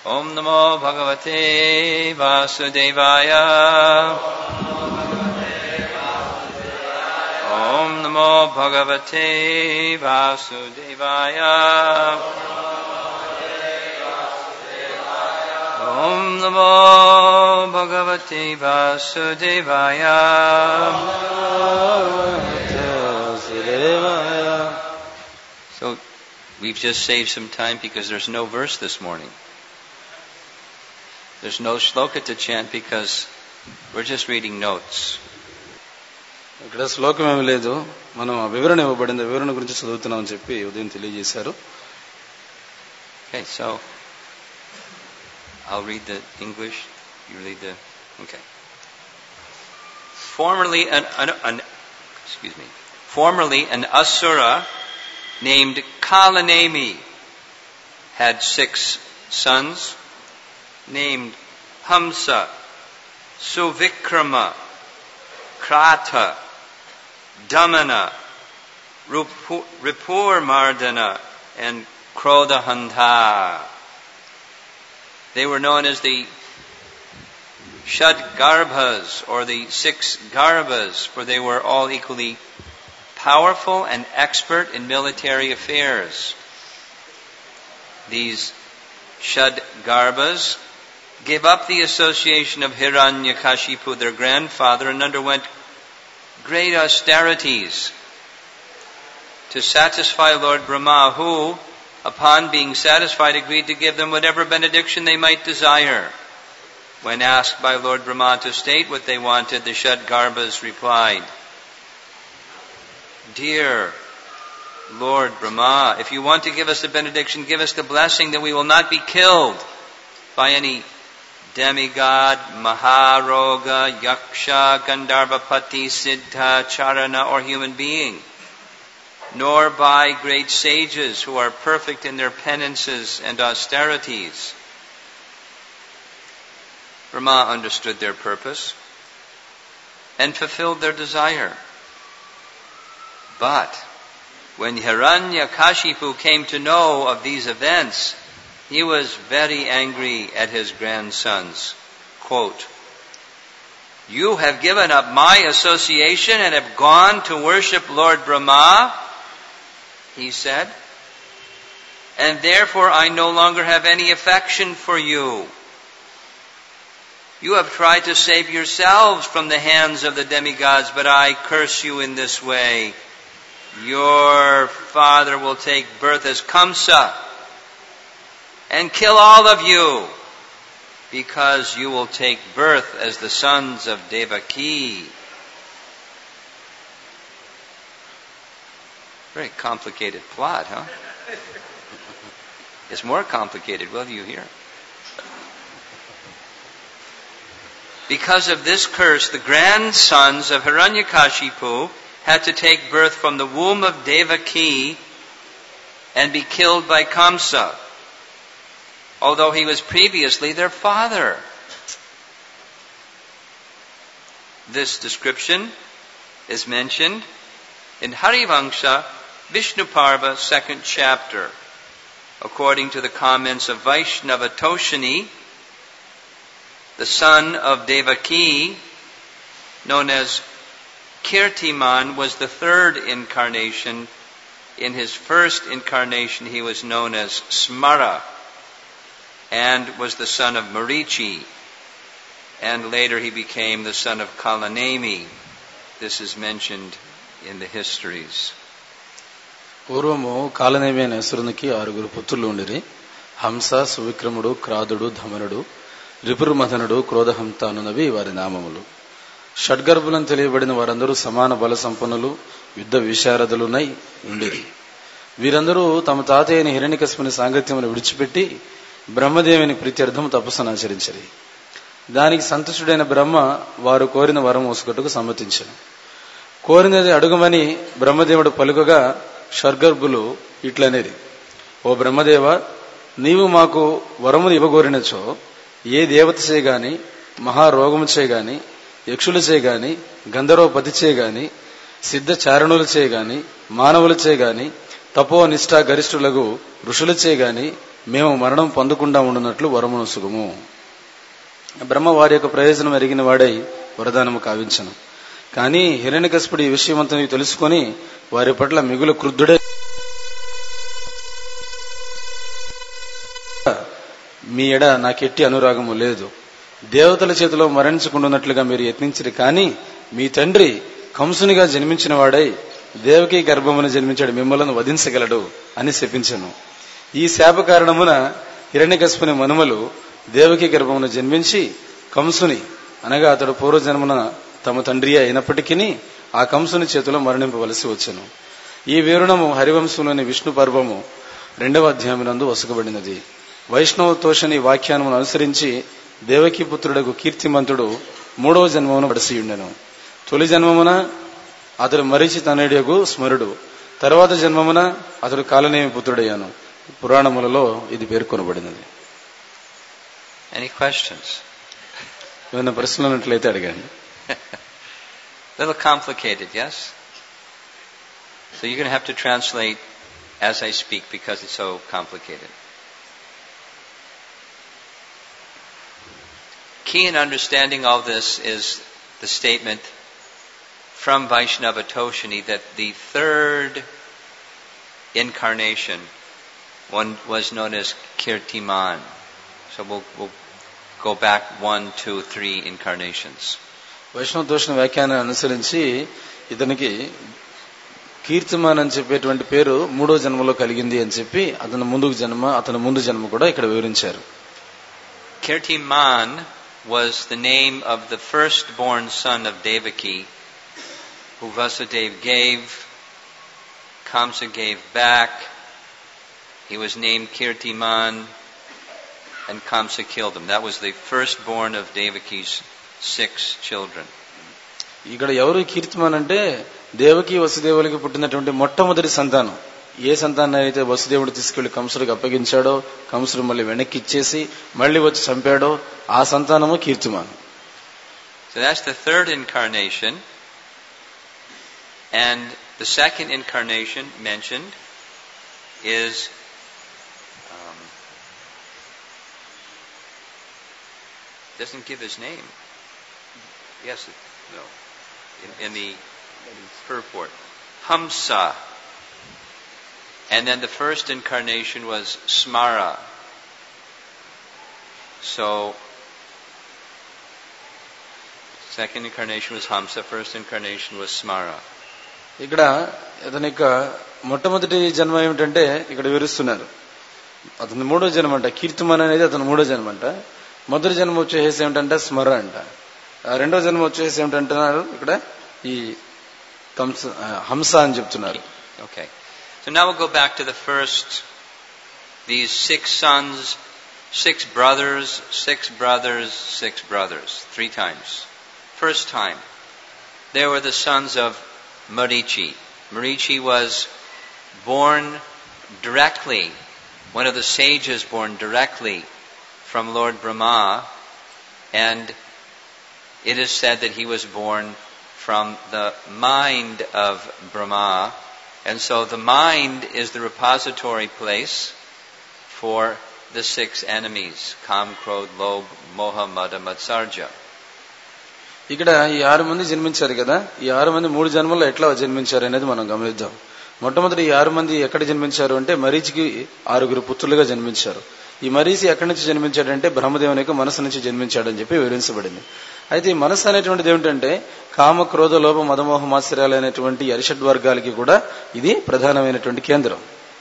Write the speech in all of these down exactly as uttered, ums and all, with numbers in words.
Om Namo Bhagavate Vasudevaya. Om Namo Bhagavate Vasudevaya. Om Namo Bhagavate Vasudevaya. So we've just saved some time because there's no verse this morning. There's no shloka to chant because we're just reading notes. ఇక్కడ శ్లోకం ఏమీ లేదు, మనం వివరణ ఇవ్వబడింది, వివరణ గురించి చదువుతున్నామని చెప్పి ఉదయం తెలియజేశారు. Okay, so I'll read the English, you read the okay. Formerly an, an, an excuse me. Formerly an asura named Kalanemi had six sons named Hamsa, Suvikrama, Krata, Damana, Ripur Mardana, and Krodahanta. They were known as the Shad Garbhas, or the six Garbhas, for they were all equally powerful and expert in military affairs. These Shad Garbhas gave up the association of Hiranyakashipu, their grandfather, and underwent great austerities to satisfy Lord Brahma, who, upon being satisfied, agreed to give them whatever benediction they might desire. When asked by Lord Brahma to state what they wanted, the Shad Garbhas replied, "Dear Lord Brahma, if you want to give us a benediction, give us the blessing that we will not be killed by any demigod, Maharoga, Yaksha, Gandharvapati, Siddha, Charana, or human being, nor by great sages who are perfect in their penances and austerities." Brahma understood their purpose and fulfilled their desire. But when Hiranyakashipu came to know of these events, he was very angry at his grandsons. Quote, "You have given up my association and have gone to worship Lord Brahma," he said, "and therefore I no longer have any affection for you. You have tried to save yourselves from the hands of the demigods, but I curse you in this way. Your father will take birth as Kamsa and kill all of you, because you will take birth as the sons of Devaki." Very complicated plot, huh? It's more complicated, will you hear? Because of this curse, the grandsons of Hiranyakashipu had to take birth from the womb of Devaki and be killed by Kamsa, although he was previously their father. This description is mentioned in Harivangsha, Vishnuparva, second chapter. According to the comments of Vaishnava Toshini, the son of Devaki, known as Kirtiman, was the third incarnation. In his first incarnation, he was known as Smara and was the son of Marichi. And later he became the son of Kalanemi. This is mentioned in the histories. పూర్వము కాలనేమి అనే అసురునికి ఆరుగురు పుత్రులు ఉండిరి. హంస, సువిక్రముడు, క్రాదుడు, ధమనుడు, రిపురుమథనుడు, క్రోధహంత అనునవి వారి నామములు. షడ్గర్భులను తెలియబడిన వారందరూ సమాన బల సంపన్నులు, యుద్ధ విశారదులునై ఉండిరి. వీరందరూ తమ తాతయ్య అయిన హిరణ్యకశిపుని సాంగత్యమును విడిచిపెట్టి బ్రహ్మదేవుని ప్రీత్యర్థం తపస్సును ఆచరించిరి. దానికి సంతుష్టుడైన బ్రహ్మ వారు కోరిన వరం ఒసగట్టుకు సమ్మతించెను. కోరినది అడుగమని బ్రహ్మదేవుడు పలుకగా షడ్గర్భులు ఇట్లనేది, "ఓ బ్రహ్మదేవ, నీవు మాకు వరమును ఇవ్వగోరినచో ఏ దేవతచే గాని, మహారోగముచే గాని, యక్షులచే గాని, గంధర్వపతిచే గాని, సిద్ధ చారణులచే గాని, మానవులచే గాని, తపో నిష్ఠా గరిష్ఠులకు ఋషులచే గాని మేము మరణం పొందకుండా ఉండునట్లు వరమును సుగము. బ్రహ్మ వారి యొక్క ప్రయోజనం ఎరిగిన వాడై వరదానము కావించను. కానీ హిరణ్యకశిపుడు ఈ విషయమంతా తెలుసుకొని వారి పట్ల మిగులు క్రుద్ధుడే, మీ ఎడ నాకెట్టి అనురాగము లేదు. దేవతల చేతిలో మరణించకుండాన్నట్లుగా మీరు యత్నించిరి. కానీ మీ తండ్రి కంసునిగా జన్మించిన వాడై దేవకీ గర్భమును జన్మించాడు, మిమ్మలను వధించగలడు అని శపించెను. ఈ శాప కారణమున హిరణ్యకశిపుని మనుమలు దేవకీ గర్భమును జన్మించి కంసుని అనగా అతడు పూర్వజన్మన తమ తండ్రి అయినప్పటికీ ఆ కంసుని చేతిలో మరణింపవలసి వచ్చెను. ఈ వివరణము హరివంశంలోని విష్ణు పర్వము రెండవ అధ్యాయమునందు వసకబడినది. వైష్ణవ తోషని వాఖ్యానమును అనుసరించి దేవకీ పుత్రుడకు కీర్తిమంతుడు మూడవ జన్మమును పడసియుండెను. తొలి జన్మమున అతడు మరీచి తనయుడగు స్మరుడు, తర్వాత జన్మమున అతడు కాలనేమి పుత్రుడయ్యాను. పురాణములలో ఇది పేర్కొనబడినది. Any questions? ఏమైనా ప్రశ్నలు ఉన్నట్లయితే అడగండి. Little complicated, yes? So you're going to have to translate as I speak because it's so complicated. Key in understanding all this is the statement from Vaishnava Toshini that the third incarnation one was known as Kirtiman. So we'll, we'll go back one, two, three incarnations. వైష్ణవ తోషణ వ్యాఖ్యానం అనుసరించి ఇతనికి కీర్తిమాన్ అని చెప్పేటువంటి పేరు మూడో జన్మలో కలిగింది అని చెప్పి అతని ముందు జన్మ అతని ముందు జన్మ కూడా ఇక్కడ వివరించారు. Kirtiman was the name of the firstborn son of Devaki, who Vasudeva gave, Kamsa gave back. He was named Kirtiman, and Kamsa killed him. That was the firstborn of Devaki's six children. ఇక్కడ ఎవరు కీర్తిమాన్ అంటే దేవకి వసుదేవులకి పుట్టినటువంటి మొట్టమొదటి సంతానం. ఏ సంతానం అయితే వసుదేవుడు తీసుకెళ్లి కంసుడికి అప్పగించాడో, కంసుడు మళ్ళీ వెనక్కి ఇచ్చేసి మళ్ళీ వచ్చి చంపాడో ఆ సంతానము Kirtiman. So that's the third incarnation. And the second incarnation mentioned is um, doesn't give his name. Yes, no. In, in the purport, Hamsa. And then the first incarnation was Smara. So, second incarnation was Hamsa, first incarnation was Smara. ఇక్కడ అతని యొక్క మొట్టమొదటి జన్మ ఏమిటంటే ఇక్కడ వివరిస్తున్నారు. అతని మూడో జన్మ అంట, కీర్తిమాన్ అనేది అతని మూడో జన్మ అంట. మొదటి జన్మ వచ్చేసి ఏమిటంటే స్మర అంట. రెండో జన్మ వచ్చేసి ఏమిటంటున్నారు ఇక్కడ ఈ హంస అని చెప్తున్నారు. Okay. So now we'll go back to the first, these six sons, six brothers, six brothers, six brothers, three times. First time, they were the sons of Marichi. Marichi was born directly, one of the sages born directly from Lord Brahma, and it is said that he was born from the mind of Brahma. And so the mind is the repository place for the six enemies, Kam, Krodh, Lobh, Moha, Mada, Matsarja. ఇక్కడ ఈ ఆరు మంది జన్మించారు కదా, ఈ ఆరు మంది మూడు జన్మల్లో ఎట్లా జన్మించారు అనేది మనం గమనిద్దాం. మొట్టమొదటి ఈ ఆరు మంది ఎక్కడ జన్మించారు అంటే మరీచికి ఆరుగురు పుత్రులుగా జన్మించారు. ఈ మరీచి ఎక్కడి నుంచి జన్మించాడంటే బ్రహ్మదేవుని యొక్క మనసు నుంచి జన్మించాడని చెప్పి వివరించబడింది. అయితే ఈ మనసు అనేటువంటిది ఏమిటంటే కామ, క్రోధ, లోభ, మదమోహ మాత్సర్యాలు అనేటువంటి అరిషడ్ వర్గాలకి కూడా ఇది ప్రధానమైనటువంటి కేంద్రం.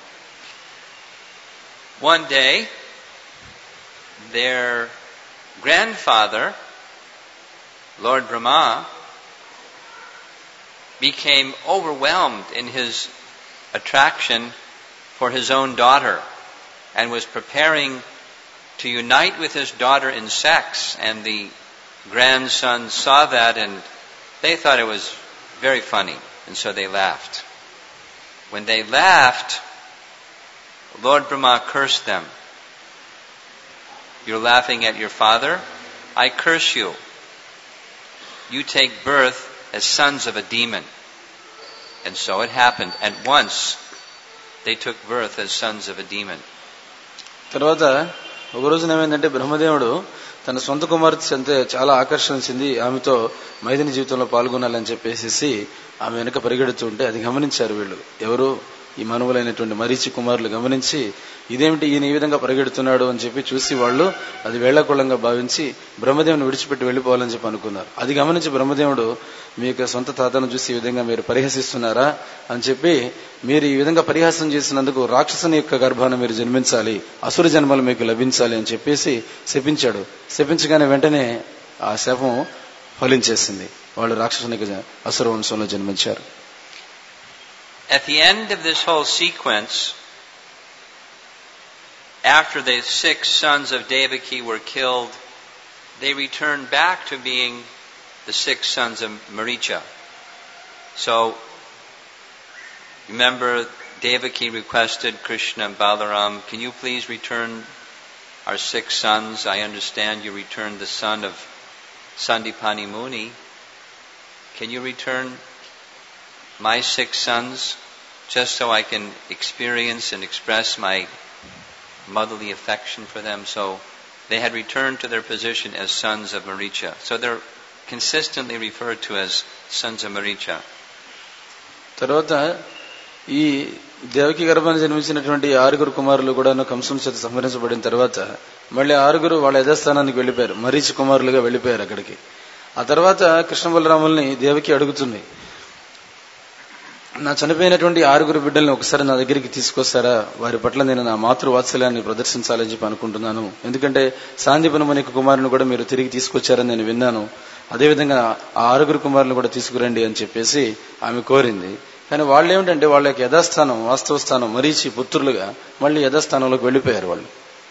One day, their grandfather, Lord Brahma, became overwhelmed in his attraction for his own daughter and was preparing to unite with his daughter in sex, and the grandsons saw that and they thought it was very funny, and so they laughed. When they laughed, Lord Brahma cursed them. You're laughing at your father? I curse you. You take birth as sons of a demon. And so it happened. At once, they took birth as sons of a demon. తర్వాత ఒక రోజున ఏమైందంటే బ్రహ్మదేవుడు తన సొంత కుమార్తె అంతే చాలా ఆకర్షించింది, ఆమెతో మైదిని జీవితంలో పాల్గొనాలని చెప్పేసి ఆమె వెనక పరిగెడుతూ ఉంటే అది గమనించారు వీళ్ళు, ఎవరు ఈ మనువులైనటువంటి మరీచి కుమారులు గమనించి ఇదేమిటి ఈయన ఈ విధంగా పరిగెడుతున్నాడు అని చెప్పి చూసి వాళ్ళు అది వేళాకోళంగా భావించి బ్రహ్మదేవుని విడిచిపెట్టి వెళ్ళిపోవాలని చెప్పి అనుకున్నారు. అది గమనించి బ్రహ్మదేవుడు మీ యొక్క సొంత తాతను చూసి ఈ విధంగా మీరు పరిహసిస్తున్నారా అని చెప్పి, మీరు ఈ విధంగా పరిహాసం చేసినందుకు రాక్షసుని యొక్క గర్భాన మీరు జన్మించాలి, అసుర జన్మలు మీకు లభించాలి అని చెప్పేసి శపించాడు. శపించగానే వెంటనే ఆ శాపం ఫలించేసింది, వాళ్ళు రాక్షసుని అసుర వంశంలో జన్మించారు. At the end of this whole sequence, after the six sons of Devaki were killed, they returned back to being the six sons of Maricha. So, remember, Devaki requested Krishna, Balaram, can you please return our six sons? I understand you returned the son of Sandipani Muni. Can you return my six sons, just so I can experience and express my motherly affection for them? So they had returned to their position as sons of Maricha. So they're consistently referred to as sons of Maricha. తర్వాత ఈ దేవకి గర్భాన్ని జన్మించినటువంటి ఆరుగురు కుమారులు కూడా కంసుని చేత సంహరించబడిన తర్వాత మళ్ళీ ఆరుగురు వాళ్ళ యథాస్థానానికి వెళ్ళిపోయారు, మరీచి కుమారులుగా వెళ్ళిపోయారు అక్కడికి. ఆ తర్వాత కృష్ణ బలరాముల్ని దేవకి అడుగుతుంది, నా చనిపోయినటువంటి ఆరుగురు బిడ్డల్ని ఒకసారి నా దగ్గరికి తీసుకొస్తారా, వారి పట్ల నేను నా మాతృవాత్సల్యాన్ని ప్రదర్శించాలని చెప్పి అనుకుంటున్నాను, ఎందుకంటే సాందీపని ముని కుమారుని కూడా మీరు తిరిగి తీసుకొచ్చారని నేను విన్నాను, అదేవిధంగా ఆ ఆరుగురు కుమారులను కూడా తీసుకురండి అని చెప్పేసి ఆమె కోరింది. కానీ వాళ్ళు ఏమిటంటే వాళ్ళ యొక్క యథాస్థానం, వాస్తవ స్థానం మరీచి పుత్రులుగా మళ్ళీ యథాస్థానంలోకి వెళ్ళిపోయారు వాళ్ళు.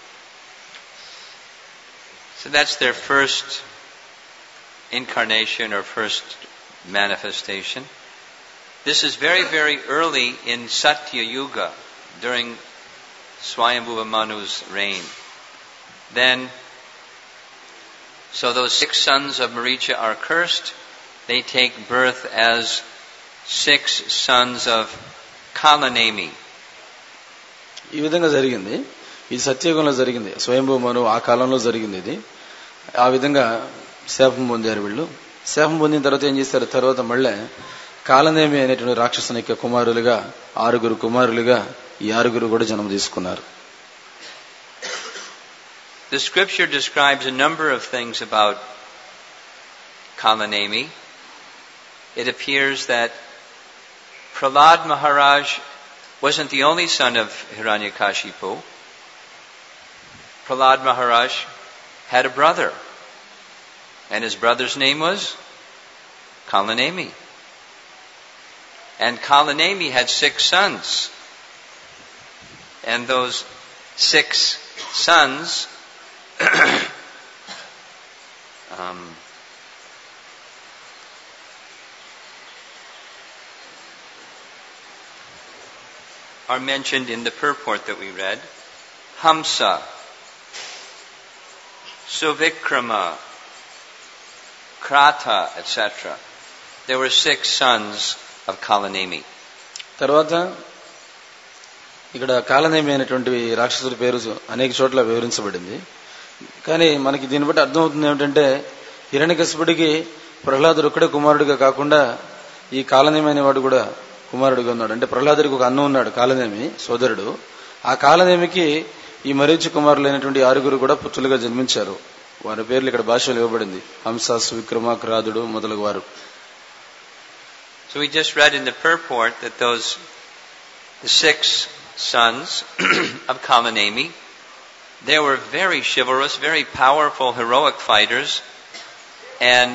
So that's their first incarnation or first manifestation. This is very, very early in Satya Yuga, during Swayambhuva Manu's reign. Then, so those six sons of Maricha are cursed. They take birth as six sons of Kalanemi. ఈ విధంగా జరిగింది, ఇది సత్యయుగంలో జరిగింది, స్వయంభూ మను ఆ కాలంలో జరిగింది ఇది. ఆ విధంగా శాపం పొందారు వీళ్ళు. శాపం పొందిన తర్వాత ఏం చేశారు, తర్వాత మళ్ళీ కాలనేమి అనేటువంటి రాక్షసుని యొక్క కుమారులుగా ఆరుగురు కుమారులుగా ఈ ఆరుగురు కూడా జన్మ తీసుకున్నారు. The scripture describes a number of things about Kalanemi. It appears that Prahlad Maharaj wasn't the only son of Hiranyakashipu. Prahlad Maharaj had a brother, and his brother's name was Kalanemi. And Kalanemi had six sons. And those six sons um, are mentioned in the purport that we read. Hamsa, Suvikrama, Krata, et cetera. There were six sons of Kalanemi. తర్వాత ఇక్కడ కాలనేమి అనేటువంటి రాక్షసుడి పేరు అనేక చోట్ల వివరించబడింది. కానీ మనకి దీన్ని బట్టి అర్థమవుతుంది ఏమిటంటే, హిరణ్యకశిపుడికి ప్రహ్లాదుడు ఒక్కడే కుమారుడిగా కాకుండా ఈ కాలనేమి అనేవాడు కూడా కుమారుడిగా ఉన్నాడు. అంటే ప్రహ్లాదుడికి ఒక అన్న ఉన్నాడు, కాలనేమి సోదరుడు. ఆ కాలనేమికి ఈ మరీచి కుమారులైనటువంటి ఆరుగురు కూడా పుత్రులుగా జన్మించారు. వారి పేర్లు ఇక్కడ భాషలో ఇవ్వబడింది, హంస, సువిక్రమ, క్రాదుడు మొదలగు వారు. So we just read in the purport that those the six sons of Kalanemi, they were very chivalrous, very powerful, heroic fighters, and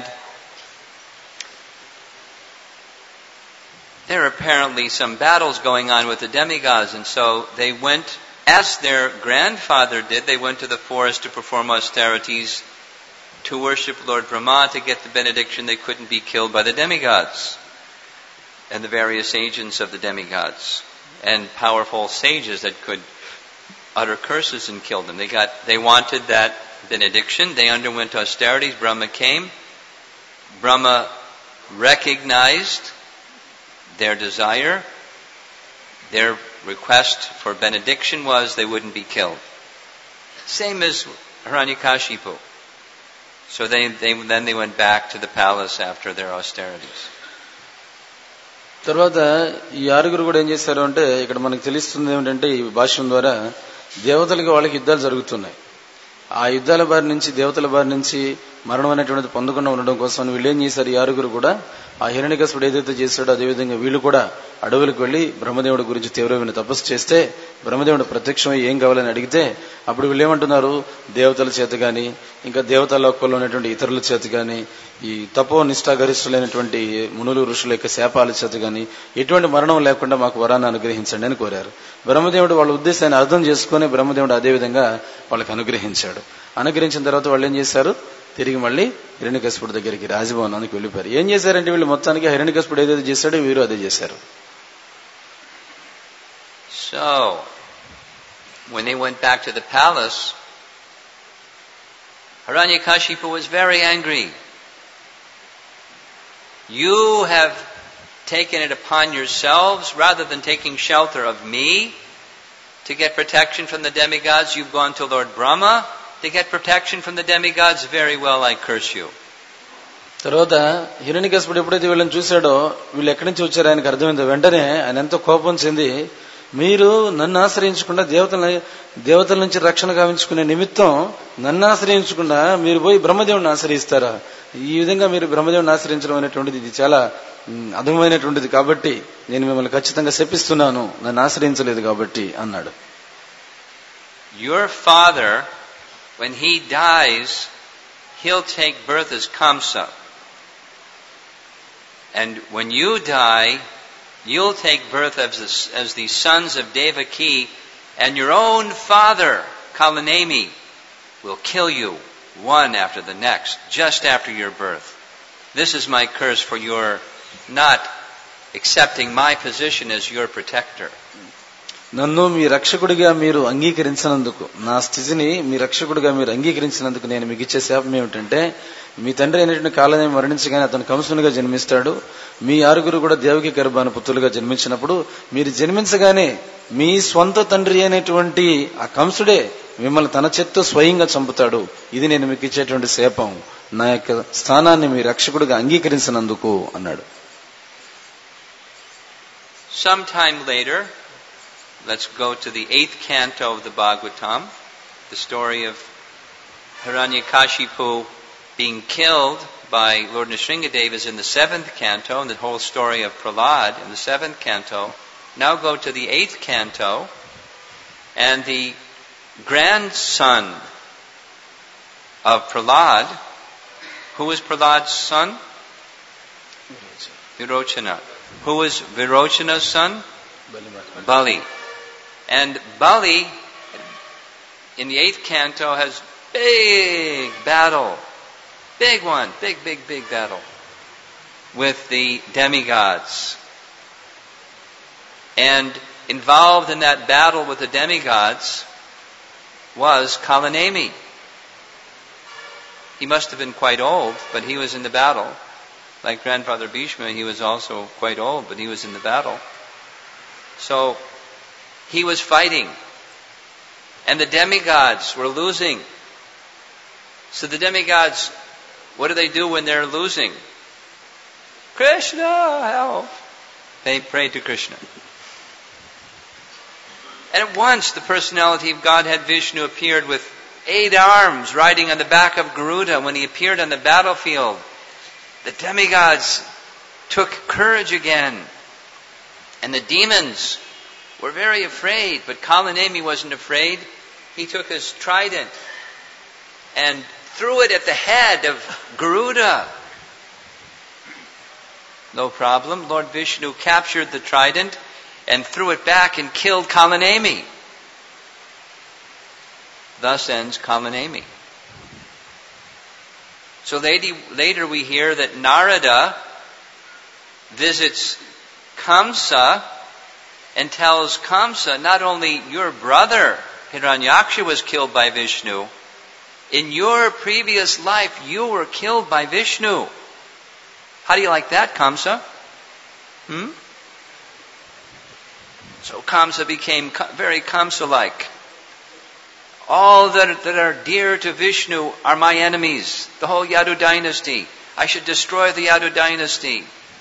there are apparently some battles going on with the demigods, and so they went, as their grandfather did, they went to the forest to perform austerities, to worship Lord Brahma, to get the benediction they couldn't be killed by the demigods and the various agents of the demigods and powerful sages that could utter curses and kill them. They got, they wanted that benediction. They underwent austerities. Brahma came. Brahma recognized their desire. Their request for benediction was they wouldn't be killed. Same as Hiranyakashipu. So they, they, then they went back to the palace after their austerities. తర్వాత ఈ ఆరుగురు కూడా ఏం చేశారు అంటే ఇక్కడ మనకు తెలుస్తుంది ఏమిటంటే ఈ భాష్యం ద్వారా దేవతలకి వాళ్ళకి యుద్ధాలు జరుగుతున్నాయి. ఆ యుద్ధాల బారి నుంచి దేవతల బారి నుంచి మరణం అనేటువంటిది పొందకుండా ఉండడం కోసం వీళ్ళు ఏం చేశారు, ఈ ఆరుగురు కూడా ఆ హిరణ్యకశిపుడు ఏదైతే చేశాడో అదేవిధంగా వీళ్ళు కూడా అడవులకు వెళ్లి బ్రహ్మదేవుడి గురించి తీవ్రమైన తపస్సు చేస్తే బ్రహ్మదేవుడు ప్రత్యక్షమై ఏం కావాలని అడిగితే అప్పుడు వీళ్ళు ఏమంటున్నారు, దేవతల చేత గాని ఇంకా దేవతా లోకంలో ఉన్నటువంటి ఇతరుల చేత గాని ఈ తపో నిష్ఠాగరిష్ఠులైనటువంటి మునులు ఋషుల యొక్క శాపాల చేత గాని ఎటువంటి మరణం లేకుండా మాకు వరాన్ని అనుగ్రహించండి అని కోరారు. బ్రహ్మదేవుడు వాళ్ళ ఉద్దేశాన్ని అర్థం చేసుకుని బ్రహ్మదేవుడు అదేవిధంగా వాళ్ళకి అనుగ్రహించాడు. అనుగ్రహించిన తర్వాత వాళ్ళు ఏం చేశారు, తిరిగి మళ్ళీ హిరణ్యకశిపుడి దగ్గరికి రాజభవనానికి వెళ్ళిపోయారు. ఏం చేశారంటే వీళ్ళు మొత్తానికి హిరణ్యకశిపుడు ఏదైతే చేశాడో వీరు అదే చేశారు. So, when they went back to the palace, Hiranyakashipu was very angry. You have taken it upon yourselves, rather than taking shelter of me to get protection from the demigods, you've gone to Lord Brahma to get protection from the demigods. Very well, I curse you. తర్వాత హిరణ్యకశిపుడు ఎప్పుడైతే వీళ్ళని చూశాడో వీళ్ళు ఎక్కడి నుంచి వచ్చారో ఆయనకు అర్థమైందో వెంటనే ఆయన ఎంతో కోపం చెంది, మీరు నన్ను ఆశ్రయించకుండా దేవతల దేవతల నుంచి రక్షణ గావించుకునే నిమిత్తం నన్ను ఆశ్రయించకుండా మీరు పోయి బ్రహ్మదేవుడిని ఆశ్రయిస్తారా? ఈ విధంగా మీరు బ్రహ్మదేవుడిని ఆశ్రయించడం అనేటువంటిది ఇది చాలా అధమైనటువంటిది, కాబట్టి నేను మిమ్మల్ని ఖచ్చితంగా శపిస్తున్నాను, నన్ను ఆశ్రయించలేదు కాబట్టి అన్నాడు. Your father, when he dies, he'll take birth as Kamsa. And when you die, you'll take birth as the, as the sons of Devaki, and your own father, Kalanemi, will kill you one after the next, just after your birth. This is my curse for your not accepting my position as your protector. నన్ను మీ రక్షకుడిగా మీరు అంగీకరించినందుకు, నా స్థితిని మీ రక్షకుడిగా మీరు అంగీకరించినందుకు నేను మీకు ఇచ్చే శాపం ఏమిటంటే, మీ తండ్రి అయినటువంటి కాలనేమి మరణించగానే అతను కంసునిగా జన్మిస్తాడు. మీ ఆరుగురు కూడా దేవకి గర్భాన పుత్రులుగా జన్మించినప్పుడు మీరు జన్మించగానే మీ స్వంత తండ్రి అయినటువంటి ఆ కంసుడే మిమ్మల్ని తన చేత్తో స్వయంగా చంపుతాడు. ఇది నేను మీకు ఇచ్చేటువంటి శాపం, నా యొక్క స్థానాన్ని మీ రక్షకుడిగా అంగీకరించినందుకు అన్నాడు. Sometime later, let's go to the eighth canto of the Bhagavatam. The story of Hiranyakashipu being killed by Lord Nrsingadeva is in the seventh canto, and the whole story of Prahlad in the seventh canto. Now go to the eighth canto, and the grandson of Prahlad, who was Prahlad's son? Virochana. Who was Virochana's son? Bali. And Bali, in the eighth canto, has big battle. Big one. Big, big, big battle. With the demigods. And involved in that battle with the demigods was Kalanemi. He must have been quite old, but he was in the battle. Like Grandfather Bhishma, he was also quite old, but he was in the battle. So, he was fighting. And the demigods were losing. So the demigods, what do they do when they're losing? Krishna, help! They pray to Krishna. And at once the personality of Godhead Vishnu appeared with eight arms riding on the back of Garuda. When he appeared on the battlefield, the demigods took courage again. And the demons were very afraid, but Kalanemi wasn't afraid. He took his trident and threw it at the head of Garuda. No problem. Lord Vishnu captured the trident and threw it back and killed Kalanemi. Thus ends Kalanemi. So later we hear that Narada visits Kamsa and tells Kamsa, not only your brother Hiranyaksha was killed by Vishnu, in your previous life you were killed by Vishnu. How do you like that, Kamsa? Hmm? So Kamsa became very Kamsa-like. all that, that are dear to Vishnu are my enemies. The whole Yadu dynasty. I should destroy the Yadu dynasty.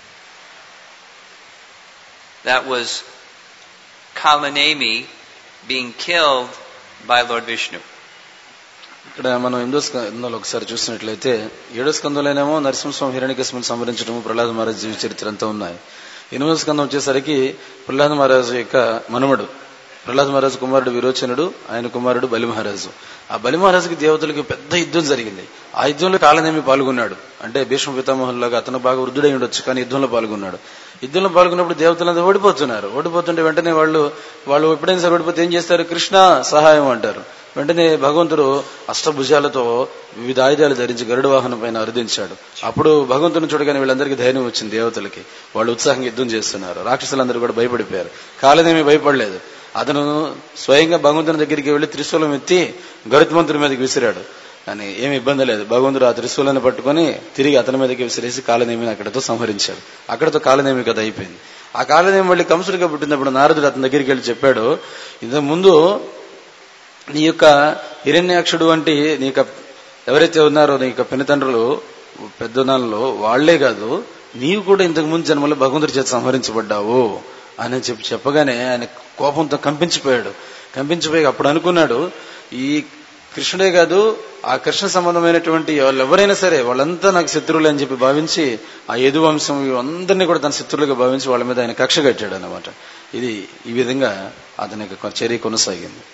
That was Kalanemi being killed by Lord Vishnu. ఇక్కడ మనం ఎనిమిదో స్కందంలో ఒకసారి చూసినట్లయితే ఏడో స్కందంలోనేమో నరసింహస్వామి హిరణ్యకశిపుని సంహరించడం ప్రహ్లాద మహారాజు జీవిత చరిత్ర అంతా ఉన్నాయి. ఎనిమిదో స్కందం వచ్చేసరికి ప్రహ్లాద మహారాజు యొక్క మనుమడు ప్రహ్లాద మహారాజు కుమారుడు విరోచనుడు, ఆయన కుమారుడు బలి మహారాజు. ఆ బలి మహారాజుకి దేవతలకి పెద్ద యుద్ధం జరిగింది. ఆ యుద్ధంలో కాలనేమి పాల్గొన్నాడు. అంటే భీష్మ పితామహుల్లాగా అతను బాగా వృద్ధుడై ఉండొచ్చు, కానీ యుద్ధంలో పాల్గొన్నాడు. యుద్ధంలో పాల్గొన్నప్పుడు దేవతలంతా ఓడిపోతున్నారు. ఓడిపోతుంటే వెంటనే వాళ్ళు వాళ్ళు ఎప్పుడైనా సరే ఓడిపోతే ఏం చేస్తారు? కృష్ణ సహాయం అంటారు. వెంటనే భగవంతుడు అష్టభుజాలతో వివిధ ఆయుధాలు ధరించి గరుడ వాహనం పైన అరుదించాడు. అప్పుడు భగవంతుని చూడగానే వీళ్ళందరికీ ధైర్యం వచ్చింది. దేవతలకి వాళ్ళు ఉత్సాహంగా యుద్ధం చేస్తున్నారు. రాక్షసులందరూ కూడా భయపడిపోయారు. కాలనేమి భయపడలేదు. అతను స్వయంగా భగవంతుని దగ్గరికి వెళ్లి త్రిశూలం ఎత్తి గరుత్మంతుడి మీదకి విసిరాడు. కానీ ఏమి ఇబ్బంది లేదు. భగవంతుడు ఆ త్రిశూలాన్ని పట్టుకుని తిరిగి అతని మీదకి విసిరేసి కాలనేమిని అక్కడతో సంహరించాడు. అక్కడతో కాలనేమి కథ అయిపోయింది. ఆ కాలనేమి మళ్ళీ కంసుడిగా పుట్టినప్పుడు నారదుడు అతని దగ్గరికి వెళ్ళి చెప్పాడు, ఇంతకు ముందు నీ యొక్క హిరణ్యాక్షుడు వంటి నీ యొక్క ఎవరైతే ఉన్నారో నీ యొక్క పెనుతండ్రులు పెద్దనాల్లో వాళ్లే కాదు, నీవు కూడా ఇంతకు ముందు జన్మలో భగవంతుడి చేత సంహరించబడ్డావు అని చెప్పి చెప్పగానే ఆయన కోపంతో కంపించిపోయాడు. కంపించిపోయి అప్పుడు అనుకున్నాడు, ఈ కృష్ణుడే కాదు ఆ కృష్ణ సంబంధమైనటువంటి వాళ్ళు ఎవరైనా సరే వాళ్ళంతా నాకు శత్రువులు అని చెప్పి భావించి ఆ యదు వంశం అందరినీ కూడా తన శత్రువులుగా భావించి వాళ్ళ మీద ఆయన కక్ష కట్టాడు అన్నమాట. ఇది ఈ విధంగా అతని యొక్క చర్య కొనసాగింది.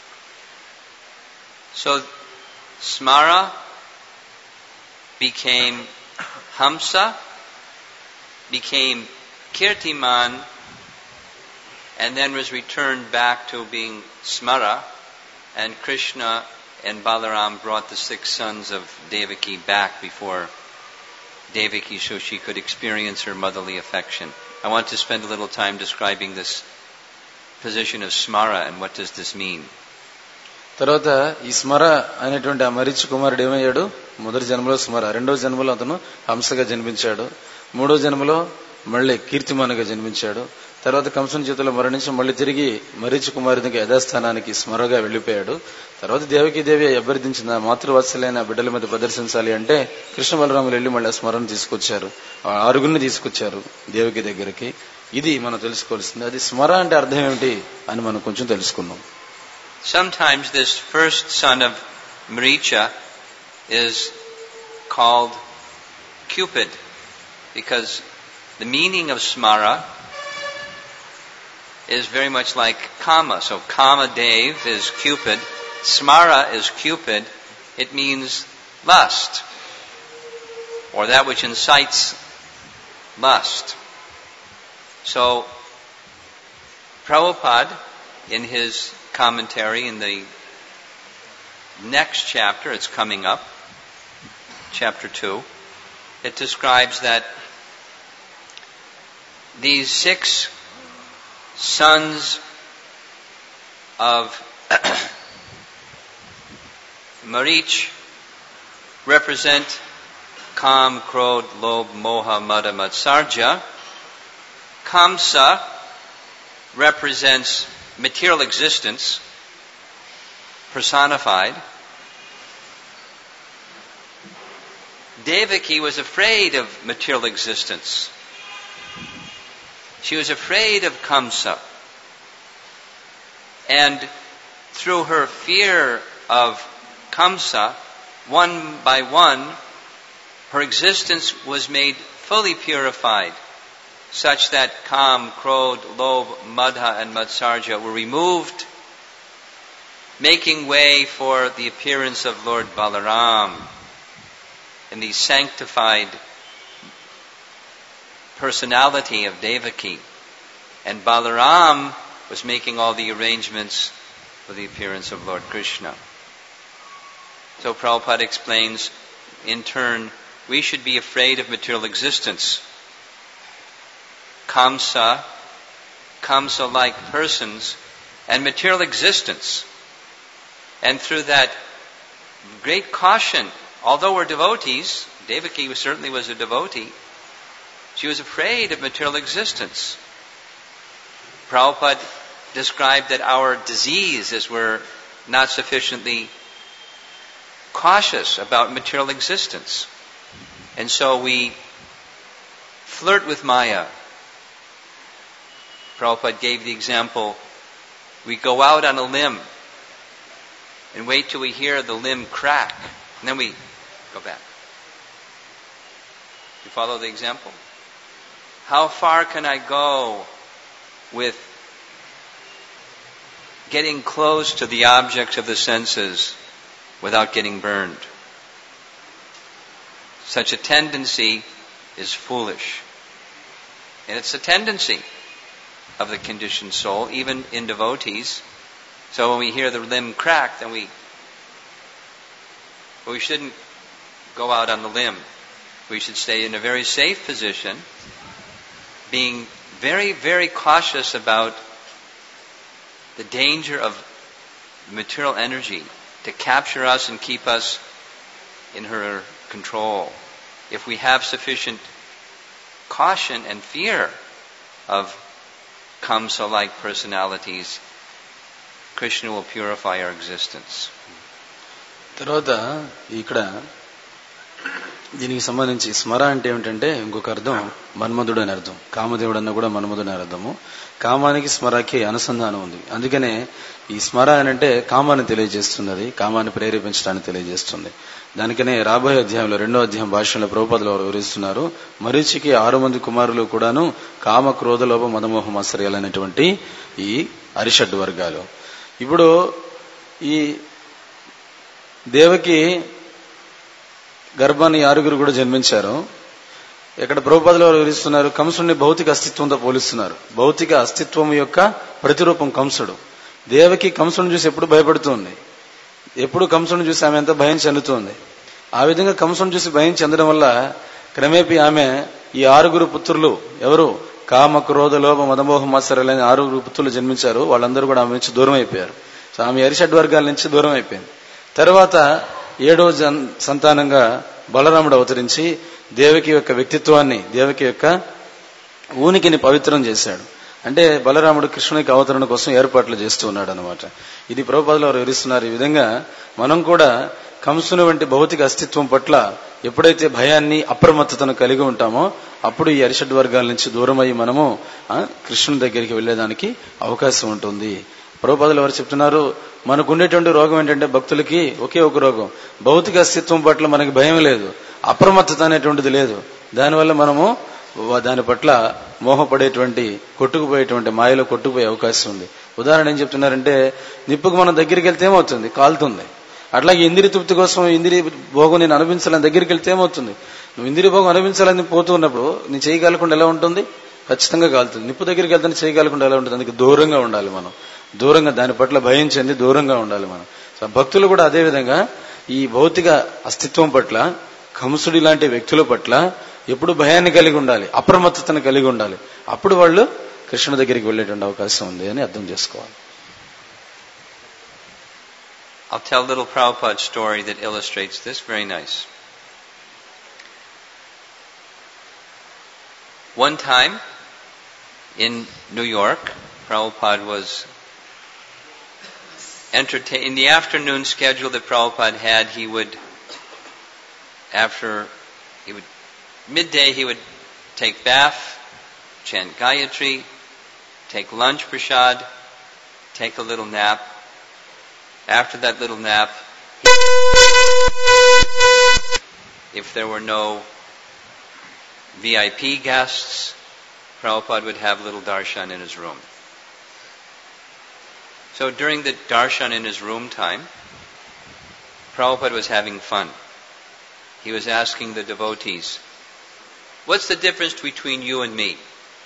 So Smara became Hamsa, became Kirtiman, and then was returned back to being Smara, and Krishna and Balaram brought the six sons of Devaki back before Devaki so she could experience her motherly affection. I want to spend a little time describing this position of Smara and what does this mean. తర్వాత ఈ స్మర అనేటువంటి ఆ మరీచి కుమారుడు ఏమయ్యాడు? మొదటి జన్మలో స్మర, రెండో జన్మలో అతను హంసగా జన్మించాడు, మూడో జన్మలో మళ్ళీ కీర్తిమానుగా జన్మించాడు. తర్వాత కంసుని చేతిలో మరణించి మళ్ళీ తిరిగి మరీచి కుమారునికి యథాస్థానానికి స్మరగా వెళ్లిపోయాడు. తర్వాత దేవకీ దేవి అభ్యర్థించిన మాతృవాత్సల్యమైన బిడ్డల మీద ప్రదర్శించాలి అంటే కృష్ణ బలరాములు వెళ్లి మళ్ళీ స్మరణ తీసుకొచ్చారు. ఆరుగురిని తీసుకొచ్చారు దేవకి దగ్గరికి. ఇది మనం తెలుసుకోవాల్సింది. అది స్మర అంటే అర్థం ఏమిటి అని మనం కొంచెం తెలుసుకున్నాం. Sometimes this first son of Maricha is called Cupid because the meaning of Smara is very much like Kama. So Kama Dev is Cupid. Smara is Cupid. It means lust or that which incites lust. So Prabhupada in his commentary in the next chapter, it's coming up, chapter two, it describes that these six sons of Marich represent Kam, Krodh, Lobh, Moha, Mada, Matsarja. Kamsa represents material existence personified. Devaki was afraid of material existence. She was afraid of Kamsa. And through her fear of Kamsa, one by one, her existence was made fully purified, such that Kam, Krodh, Lobh, Madha and Matsarja were removed, making way for the appearance of Lord Balaram in the sanctified personality of Devaki. And Balaram was making all the arrangements for the appearance of Lord Krishna. So Prabhupada explains, in turn, we should be afraid of material existence. Kamsa, Kamsa-like persons, and material existence. And through that great caution, although we're devotees, Devaki was, certainly was a devotee, she was afraid of material existence. Prabhupada described that our disease, as we're not sufficiently cautious about material existence. And so we flirt with Maya. Prabhupada gave the example, we go out on a limb and wait till we hear the limb crack, and then we go back. You follow the example? How far can I go with getting close to the objects of the senses without getting burned? Such a tendency is foolish. And it's a tendency of the conditioned soul, even in devotees. So when we hear the limb crack, then we we shouldn't go out on the limb. We should stay in a very safe position, being very, very cautious about the danger of material energy to capture us and keep us in her control. If we have sufficient caution and fear of Kamsa-like personalities, Krishna will purify our existence. తర్వాత ఇక్కడ దీనికి సంబంధించి స్మర అంటే ఏమిటంటే ఇంకొక అర్థం మన్మధుడు అని అర్థం. కామదేవుడు అన్న కూడా మన్మధుడు అని అర్థము. కామానికి స్మరకి అనుసంధానం ఉంది. అందుకనే ఈ స్మర అని అంటే కామాన్ని తెలియజేస్తున్నది, కామాన్ని ప్రేరేపించడానికి తెలియజేస్తుంది. దానికనే రాబోయే అధ్యాయంలో రెండో అధ్యాయం భాష్యంలో ప్రభుపాదులు వారు వివరిస్తున్నారు. మరీచికి ఆరు మంది కుమారులు కూడాను కామ క్రోధ లోభ మదమోహ మాత్సర్యాలనేటువంటి ఈ అరిషడ్ వర్గాలు. ఇప్పుడు ఈ దేవకి గర్భాన్ని ఆరుగురు కూడా జన్మించారు. ఇక్కడ ప్రభుపాదులు వారు వివరిస్తున్నారు, కంసుడిని భౌతిక అస్తిత్వంతో పోలిస్తున్నారు. భౌతిక అస్తిత్వం యొక్క ప్రతిరూపం కంసుడు. దేవకి కంసుడిని చూసి ఎప్పుడు భయపడుతుంది, ఎప్పుడు కంసుడిని చూసి ఆమె ఎంత భయం చెందుతుంది. ఆ విధంగా కంసుడిని చూసి భయం చెందడం వల్ల క్రమేపీ ఆమె ఈ ఆరుగురు పుత్రులు ఎవరు కామ క్రోధ లోభ మదమోహ మాత్సర్యాలని ఆరుగురు పుత్రులు జన్మించారు. వాళ్ళందరూ కూడా ఆమె నుంచి దూరం అయిపోయారు. సో ఆమె అరిషడ్ వర్గాల నుంచి దూరం అయిపోయింది. తర్వాత ఏడో సంతానంగా బలరాముడు అవతరించి దేవకి యొక్క వ్యక్తిత్వాన్ని, దేవకి యొక్క ఊనికిని పవిత్రం చేశాడు. అంటే బలరాముడు కృష్ణునికి అవతరణ కోసం ఏర్పాట్లు చేస్తూ ఉన్నాడు అనమాట. ఇది ప్రభుపాదులు వారు వివరిస్తున్నారు. ఈ విధంగా మనం కూడా కంసుని వంటి భౌతిక అస్తిత్వం పట్ల ఎప్పుడైతే భయాన్ని అప్రమత్తతను కలిగి ఉంటామో అప్పుడు ఈ అరిషడ్ వర్గాల నుంచి దూరమయ్యి మనము కృష్ణుని దగ్గరికి వెళ్లేదానికి అవకాశం ఉంటుంది. ప్రభుపాదులు వారు చెప్తున్నారు, మనకు ఉండేటువంటి రోగం ఏంటంటే భక్తులకి ఒకే ఒక రోగం, భౌతిక అస్తిత్వం పట్ల మనకి భయం లేదు, అప్రమత్తత అనేటువంటిది లేదు. దానివల్ల మనము దాని పట్ల మోహపడేటువంటి, కొట్టుకుపోయేటువంటి మాయలో కొట్టుకుపోయే అవకాశం ఉంది. ఉదాహరణ ఏం చెప్తున్నారంటే, నిప్పుకు మనం దగ్గరికి వెళ్తే ఏమవుతుంది, కాలుతుంది. అట్లాగే ఇంద్రియ తృప్తి కోసం ఇంద్రియ భోగం నేను అనుభవించాలని దగ్గరికి వెళ్తే ఏమవుతుంది, నువ్వు ఇంద్రియ భోగం అనుభవించాలని పోతూ ఉన్నప్పుడు నీ చేయి కాలకుండా ఎలా ఉంటుంది, ఖచ్చితంగా కాలుతుంది. నిప్పు దగ్గరికి వెళ్తే చేయి కాలకుండా ఎలా ఉంటుంది, అందుకే దూరంగా ఉండాలి మనం. దూరంగా దాని పట్ల భయం చెంది దూరంగా ఉండాలి మనం. భక్తులు కూడా అదే విధంగా ఈ భౌతిక అస్తిత్వం పట్ల, కంసుడి లాంటి వ్యక్తుల పట్ల ఎప్పుడు భయాన్ని కలిగి ఉండాలి, అప్రమత్తతను కలిగి ఉండాలి. అప్పుడు వాళ్ళు కృష్ణుడి దగ్గరికి వెళ్లేటువంటి అవకాశం ఉంది అని అర్థం చేసుకోవాలి. I'll tell a little Prabhupada story that illustrates this. Very nice. One time in New York, Prabhupada was entertain in the afternoon schedule that Prabhupada had. He would, after he would midday, he would take bath, chant Gayatri, take lunch prasad, take a little nap. After that little nap, if there were no V I P guests, Prabhupada would have little darshan in his room. So during the darshan in his room time, Prabhupada was having fun. He was asking the devotees, what's the difference between you and me?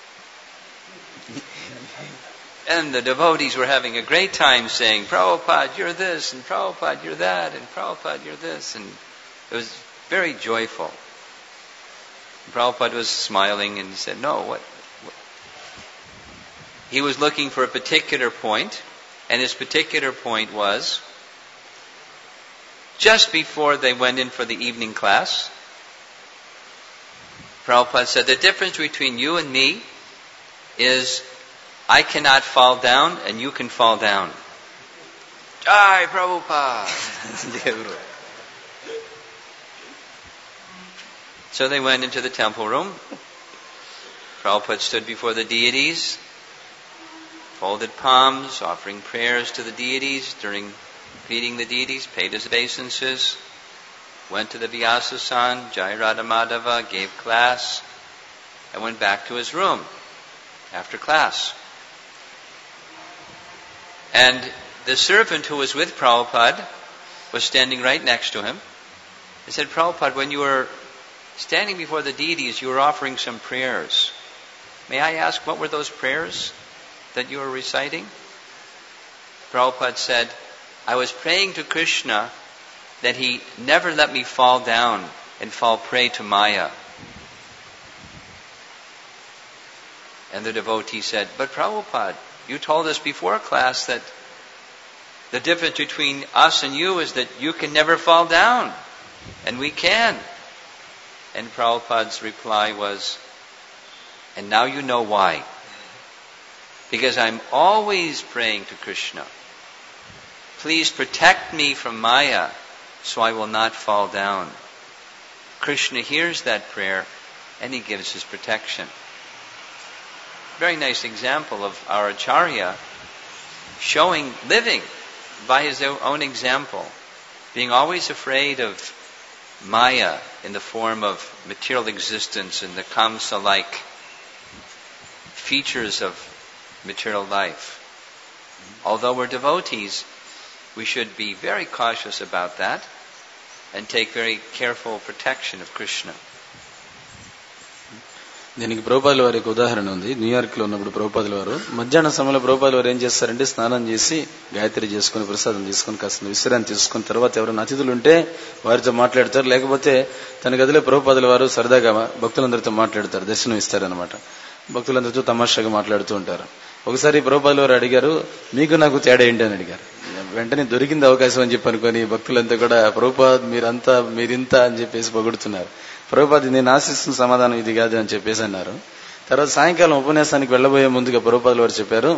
And the devotees were having a great time saying, Prabhupada, you're this, and Prabhupada, you're that, and Prabhupada, you're this. And it was very joyful. And Prabhupada was smiling and he said, no, what, what? He was looking for a particular point, and his particular point was, just before they went in for the evening class, Prabhupada said, the difference between you and me is I cannot fall down and you can fall down. Jai Prabhupada. So they went into the temple room. Prabhupada stood before the deities, folded palms, offering prayers to the deities during feeding the deities, paid his obeisances, went to the Vyasasan, Jai Radha Madhava, gave class, and went back to his room after class. And the servant who was with Prabhupada was standing right next to him. He said, Prabhupada, when you were standing before the deities, you were offering some prayers. May I ask, what were those prayers that you were reciting? Prabhupada said, I was praying to Krishna that he never let me fall down and fall prey to Maya. And the devotee said, but Prabhupada, you told us before class that the difference between us and you is that you can never fall down, and we can. And Prabhupada's reply was, and now you know why. Because I'm always praying to Krishna. Please protect me from Maya so I will not fall down. Krishna hears that prayer and he gives his protection. Very nice example of our Acharya showing, living by his own example, being always afraid of Maya in the form of material existence and the Kamsa-like features of material life. Although we're devotees, we should be very cautious about that and take very careful protection of Krishna. దీనికి ప్రభుపాదుల వారికి ఉదాహరణ ఉంది. New York లో ఉన్నప్పుడు ప్రభుపాదుల వారు మధ్యాహ్న సమయంలో ప్రభుపాదుల వారు ఏం చేస్తారంటే స్నానం చేసి గాయత్రి చేసుకుని ప్రసాదం తీసుకుని కాస్త విశ్రాంతి తీసుకుని తర్వాత ఎవరైనా అతిథులు ఉంటే వారితో మాట్లాడతారు. లేకపోతే తన గదిలో ప్రభుపాదుల వారు సరదాగా భక్తులందరితో మాట్లాడతారు, దర్శనం ఇస్తారనమాట. భక్తులందరితో తమాషాగా మాట్లాడుతూ ఉంటారు. ఒకసారి ప్రభుపాదుల వారు అడిగారు, మీకు నాకు తేడా ఏంటి అని అడిగారు. వెంటనే దొరికింది అవకాశం అని చెప్పి అనుకుని భక్తులంతా కూడా ప్రభుపాద్ మీరంతా మీరింత అని చెప్పేసి పొగుడుతున్నారు. ప్రభుపాద్ నేను ఆశిస్తున్న సమాధానం ఇది కాదు అని చెప్పేసి అన్నారు. తర్వాత సాయంకాలం ఉపన్యాసానికి వెళ్లబోయే ముందుగా ప్రభుపాదుల వారు చెప్పారు,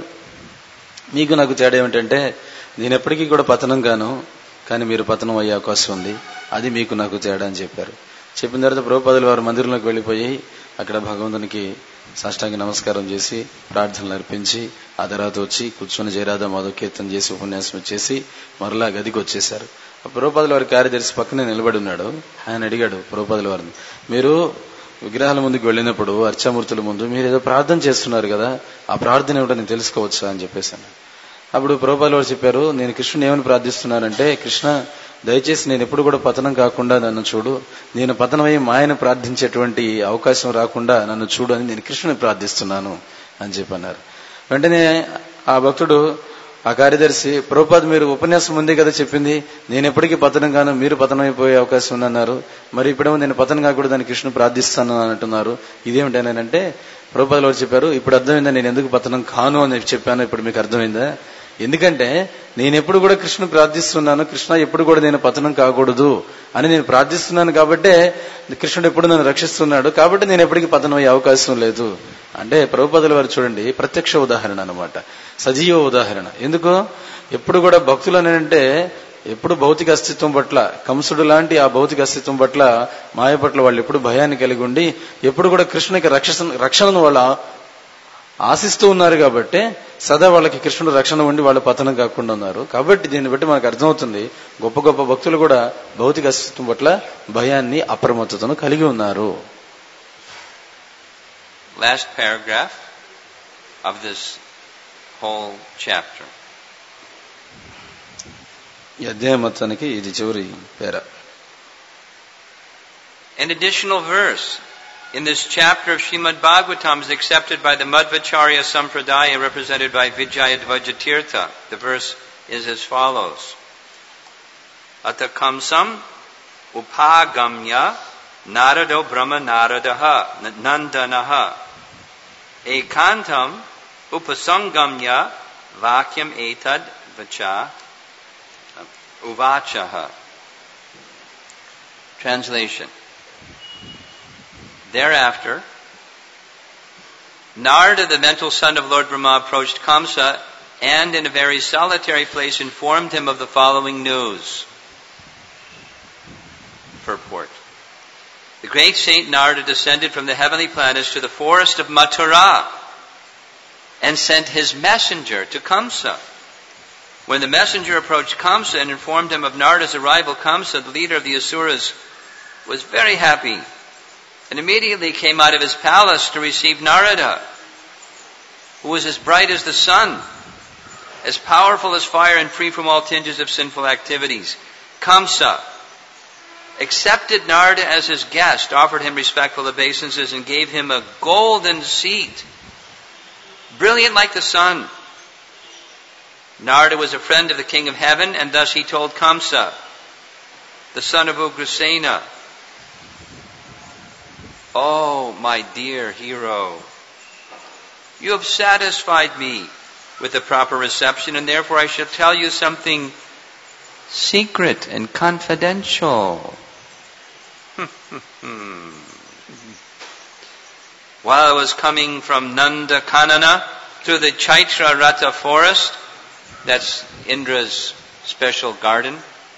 మీకు నాకు తేడా ఏమిటంటే నేను ఎప్పటికీ కూడా పతనం కాను, కానీ మీరు పతనం అయ్యే అవకాశం ఉంది, అది మీకు నాకు తేడా అని చెప్పారు. చెప్పిన తర్వాత ప్రభుపాదుల వారు మందిరంలోకి వెళ్లిపోయి అక్కడ భగవంతునికి సాష్టాంగ నమస్కారం చేసి ప్రార్థనలు అర్పించి ఆ తర్వాత వచ్చి కూర్చొని జయరాధ మాధవ కీర్తన చేసి ఉపన్యాసం వచ్చేసి మరలా గదికి వచ్చేశారు. ప్రభుపాదుల వారి కార్యదర్శి పక్కనే నిలబడి ఉన్నాడు. ఆయన అడిగాడు ప్రభుపాదుల వారిని, మీరు విగ్రహాల ముందుకు వెళ్ళినప్పుడు అర్చామూర్తుల ముందు మీరు ఏదో ప్రార్థన చేస్తున్నారు కదా, ఆ ప్రార్థన ఏమిటో నేను తెలుసుకోవచ్చా అని చెప్పేశాను. అప్పుడు ప్రభుపాదుల వారు చెప్పారు, నేను కృష్ణుని ఏమని ప్రార్థిస్తున్నానంటే, కృష్ణ దయచేసి నేను ఎప్పుడు కూడా పతనం కాకుండా నన్ను చూడు, నేను పతనమై మాయను ప్రార్థించేటువంటి అవకాశం రాకుండా నన్ను చూడు అని నేను కృష్ణుని ప్రార్థిస్తున్నాను అని చెప్పన్నారు. వెంటనే ఆ భక్తుడు ఆ కార్యదర్శి, ప్రభుపాద్ మీరు ఉపన్యాసం ముందే కదా చెప్పింది నేను ఎప్పటికీ పతనం కాను, మీరు పతనం అయిపోయే అవకాశం ఉందన్నారు, మరి ఇప్పుడేమో నేను పతనం కాకూడదు అని కృష్ణుని ప్రార్థిస్తాను అని అంటున్నారు, ఇదేమిటి అని అంటే ప్రభుపాదుల వారు చెప్పారు, ఇప్పుడు అర్థమైందా నేను ఎందుకు పతనం కాను అని చెప్పాను, ఇప్పుడు మీకు అర్థమైందా? ఎందుకంటే నేను ఎప్పుడు కూడా కృష్ణుని ప్రార్థిస్తున్నాను, కృష్ణ ఎప్పుడు కూడా నేను పతనం కాకూడదు అని నేను ప్రార్థిస్తున్నాను కాబట్టే కృష్ణుడు ఎప్పుడు నన్ను రక్షిస్తున్నాడు, కాబట్టి నేను ఎప్పటికీ పతనం అయ్యే అవకాశం లేదు. అంటే ప్రభుపాదుల వారు చూడండి ప్రత్యక్ష ఉదాహరణ అన్నమాట, సజీవ ఉదాహరణ. ఎందుకు ఎప్పుడు కూడా భక్తులు అంటే ఎప్పుడు భౌతిక అస్తిత్వం పట్ల, కంసుడు లాంటి ఆ భౌతిక అస్తిత్వం పట్ల మాయ పట్ల వాళ్ళు ఎప్పుడు భయాన్ని కలిగి ఉండి ఎప్పుడు కూడా కృష్ణునికి రక్షణ రక్షణను వాళ్ళు ఆశిస్తూ ఉన్నారు కాబట్టి సదా వాళ్ళకి కృష్ణుడు రక్షణ ఉండి వాళ్ళు పతనం కాకుండా ఉన్నారు. కాబట్టి దీన్ని బట్టి మనకు అర్థమవుతుంది గొప్ప గొప్ప భక్తులు కూడా భౌతిక అస్తిత్వం పట్ల భయాన్ని అప్రమత్తతను కలిగి ఉన్నారు. Last paragraph of this whole chapter. ఈ అధ్యాయం మొత్తానికి ఇది చివరి పేర. An additional verse in this chapter of Srimad Bhagavatam is accepted by the Madhvacharya Sampradaya represented by Vijayadvaja Tirtha. The verse is as follows. Ata kamsam upagamya narado brahma naradaha nandanaha ekantam upasangamya vakyam etad vacha uvachaha. Translation. Thereafter, Narada, the mental son of Lord Brahma, approached Kamsa and in a very solitary place informed him of the following news. Purport. The great Saint Narada descended from the heavenly planets to the forest of Mathura and sent his messenger to Kamsa. When the messenger approached Kamsa and informed him of Narada's arrival, Kamsa, the leader of the Asuras, was very happy and immediately came out of his palace to receive Narada, who was as bright as the sun, as powerful as fire, and free from all tinges of sinful activities. Kamsa accepted Narada as his guest, offered him respectful obeisances, and gave him a golden seat, brilliant like the sun. Narada was a friend of the king of heaven, and thus he told Kamsa, the son of Ugrasena, "Oh, my dear hero, you have satisfied me with the proper reception, and therefore I shall tell you something secret and confidential." While I was coming from Nanda Kanana through the Chaitra Rata forest, that's Indra's special garden,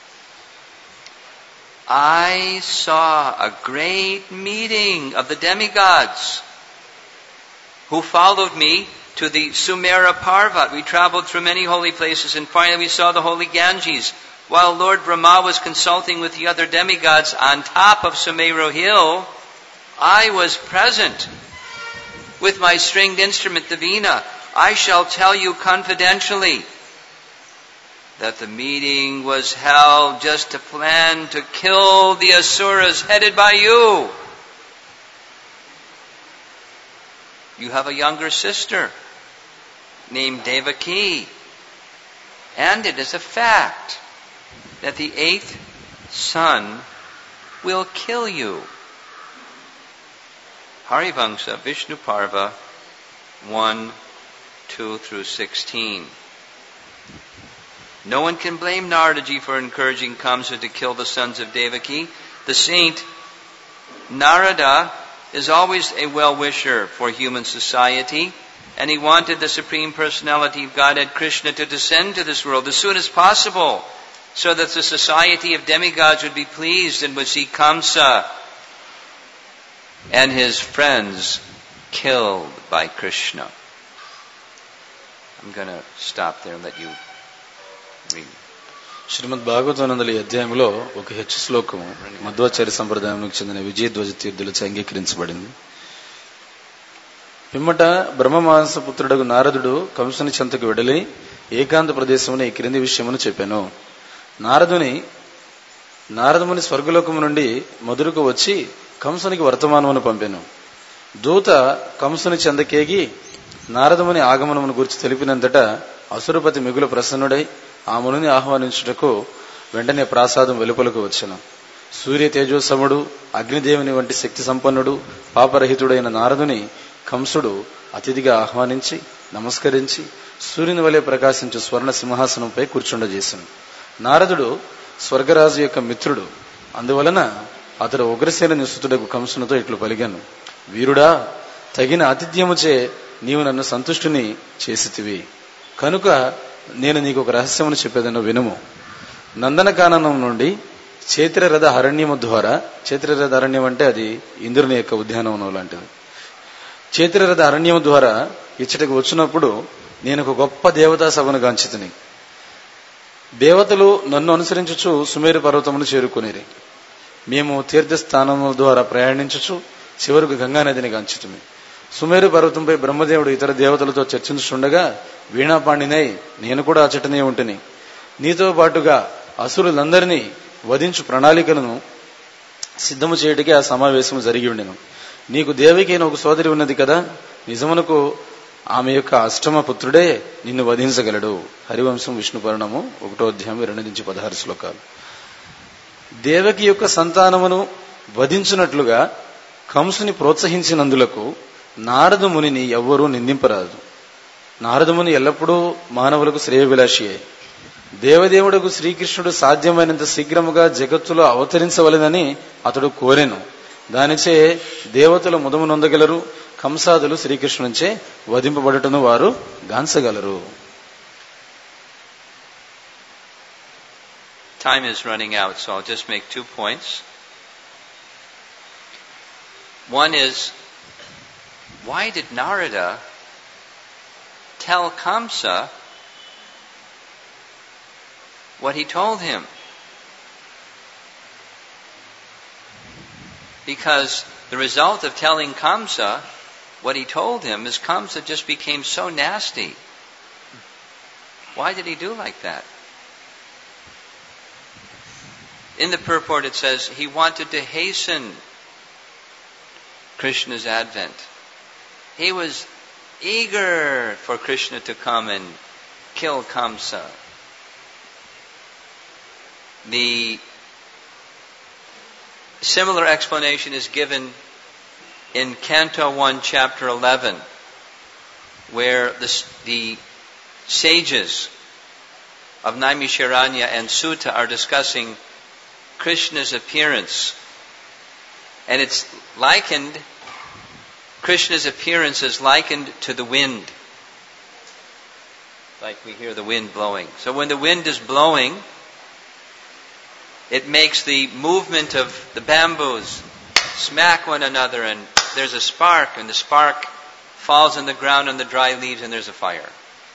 I saw a great meeting of the demigods who followed me to the Sumera Parvat. We traveled through many holy places, and finally we saw the holy Ganges. While Lord Brahma was consulting with the other demigods on top of Sumeru Hill, I was present with my stringed instrument, the Veena. I shall tell you confidentially that the meeting was held just to plan to kill the Asuras headed by you. You have a younger sister named Devaki, and it is a fact that the eighth son will kill you. Harivamsa, Vishnu Parva, one, two through sixteen. No one can blame Naradaji for encouraging Kamsa to kill the sons of Devaki. The saint Narada is always a well-wisher for human society, and he wanted the Supreme Personality of Godhead, Krishna, to descend to this world as soon as possible, so that the society of demigods would be pleased and would see Kamsa and his friends killed by Krishna. I'm going to stop there and let you read. శ్రీమద్ భాగవతానందలి అధ్యాయంలో ఒక హెచ్చు శ్లోకము మధ్వాచార్య సంప్రదాయానికి చెందిన విజయధ్వజ తీర్థులచే అంగీకరించబడింది. పిమ్మట బ్రహ్మమాంసపుత్రుడగు నారదుడు కంసుని చెంతకు వెడలి ఏకాంత ప్రదేశమున ఈ క్రింది విషయమును చెప్పాను. నారదుని నారదముని స్వర్గలోకము నుండి మధురకు వచ్చి కంసునికి వర్తమానమును పంపాను. దూత కంసుని చెందకేగి నారదముని ఆగమనమును గురించి తెలిపినంతట అసురపతి మిగులు ప్రసన్నుడై ఆ మునిని ఆహ్వానించుటకు వెంటనే ప్రాసాదం వెలుపలకు వచ్చెను. సూర్య తేజోసముడు, అగ్నిదేవుని వంటి శక్తి సంపన్నుడు, పాపరహితుడైన నారదుని కంసుడు అతిథిగా ఆహ్వానించి నమస్కరించి సూర్యుని వలె ప్రకాశించు స్వర్ణ సింహాసనంపై కూర్చుండజేశాను. నారదుడు స్వర్గరాజు యొక్క మిత్రుడు, అందువలన అతడు ఉగ్రసేన నిసుతుడకు కంసునితో ఇట్లు పలిగాను. వీరుడా, తగిన ఆతిథ్యముచే నీవు నన్ను సంతుష్టుని చేసితివి కనుక నేను నీకు ఒక రహస్యమును చెప్పేదను వినుము. నందనకాననం నుండి చైత్రరథ అరణ్యము ద్వారా, చైత్రరథ అరణ్యం అంటే అది ఇంద్రుని యొక్క ఉద్యానవనం లాంటిది. చైత్రరథ అరణ్యము ద్వారా ఇచ్చటకు వచ్చినప్పుడు నేను ఒక గొప్ప దేవతా సభను గాంచితిని. దేవతలు నన్ను అనుసరించుచు సుమేరు పర్వతమును చేరుకునేరి. మేము తీర్థస్థానముల ద్వారా ప్రయాణించుచు చివరకు గంగానదిని గాంచితిమి. సుమేరు పర్వతంపై బ్రహ్మదేవుడు ఇతర దేవతలతో చర్చించుండగా వీణాపాండినై నేను కూడా అచటనే ఉంటిని. నీతో పాటుగా అసురులందరినీ వధించు ప్రణాళికలను సిద్ధము చేయటికే ఆ సమావేశం జరిగి ఉండెను. నీకు దేవికి ఒక సోదరి ఉన్నది కదా, నిజమునకు ఆమె యొక్క అష్టమ పుత్రుడే నిన్ను వధించగలడు. హరివంశం విష్ణు పురాణము ఒకటో అధ్యాయం రెండు నుంచి పదహారు శ్లోకాలు. దేవకి యొక్క సంతానమును వధించినట్లుగా కంసుని ప్రోత్సహించినందులకు నారద మునిని ఎవ్వరూ నిందింపరాదు. నారదముని ఎల్లప్పుడూ మానవులకు శ్రేయభిలాషియే. దేవదేవుడకు శ్రీకృష్ణుడు సాధ్యమైనంత శీఘ్రముగా జగత్తులో అవతరించవలెనని అతడు కోరెను. దానిచే దేవతలు ముదము నొందగలరు, కంసాదులు శ్రీకృష్ణునిచే వధింపబడటను వారు గాంచగలరు. time is running out, so I'll just make two points. One is, why did Narada tell Kamsa what he told him? Because the result of telling Kamsa what he told him is Kamsa just became so nasty. Why did he do like that? In the purport it says he wanted to hasten Krishna's advent. He was eager for Krishna to come and kill Kamsa. The similar explanation is given in Canto one, Chapter eleven, where the, the sages of Naimisharanya and Sutta are discussing Krishna's appearance. And it's likened, Krishna's appearance is likened to the wind. Like we hear the wind blowing. So when the wind is blowing, it makes the movement of the bamboos smack one another, and there's a spark, and the spark falls on the ground on the dry leaves, and there's a fire.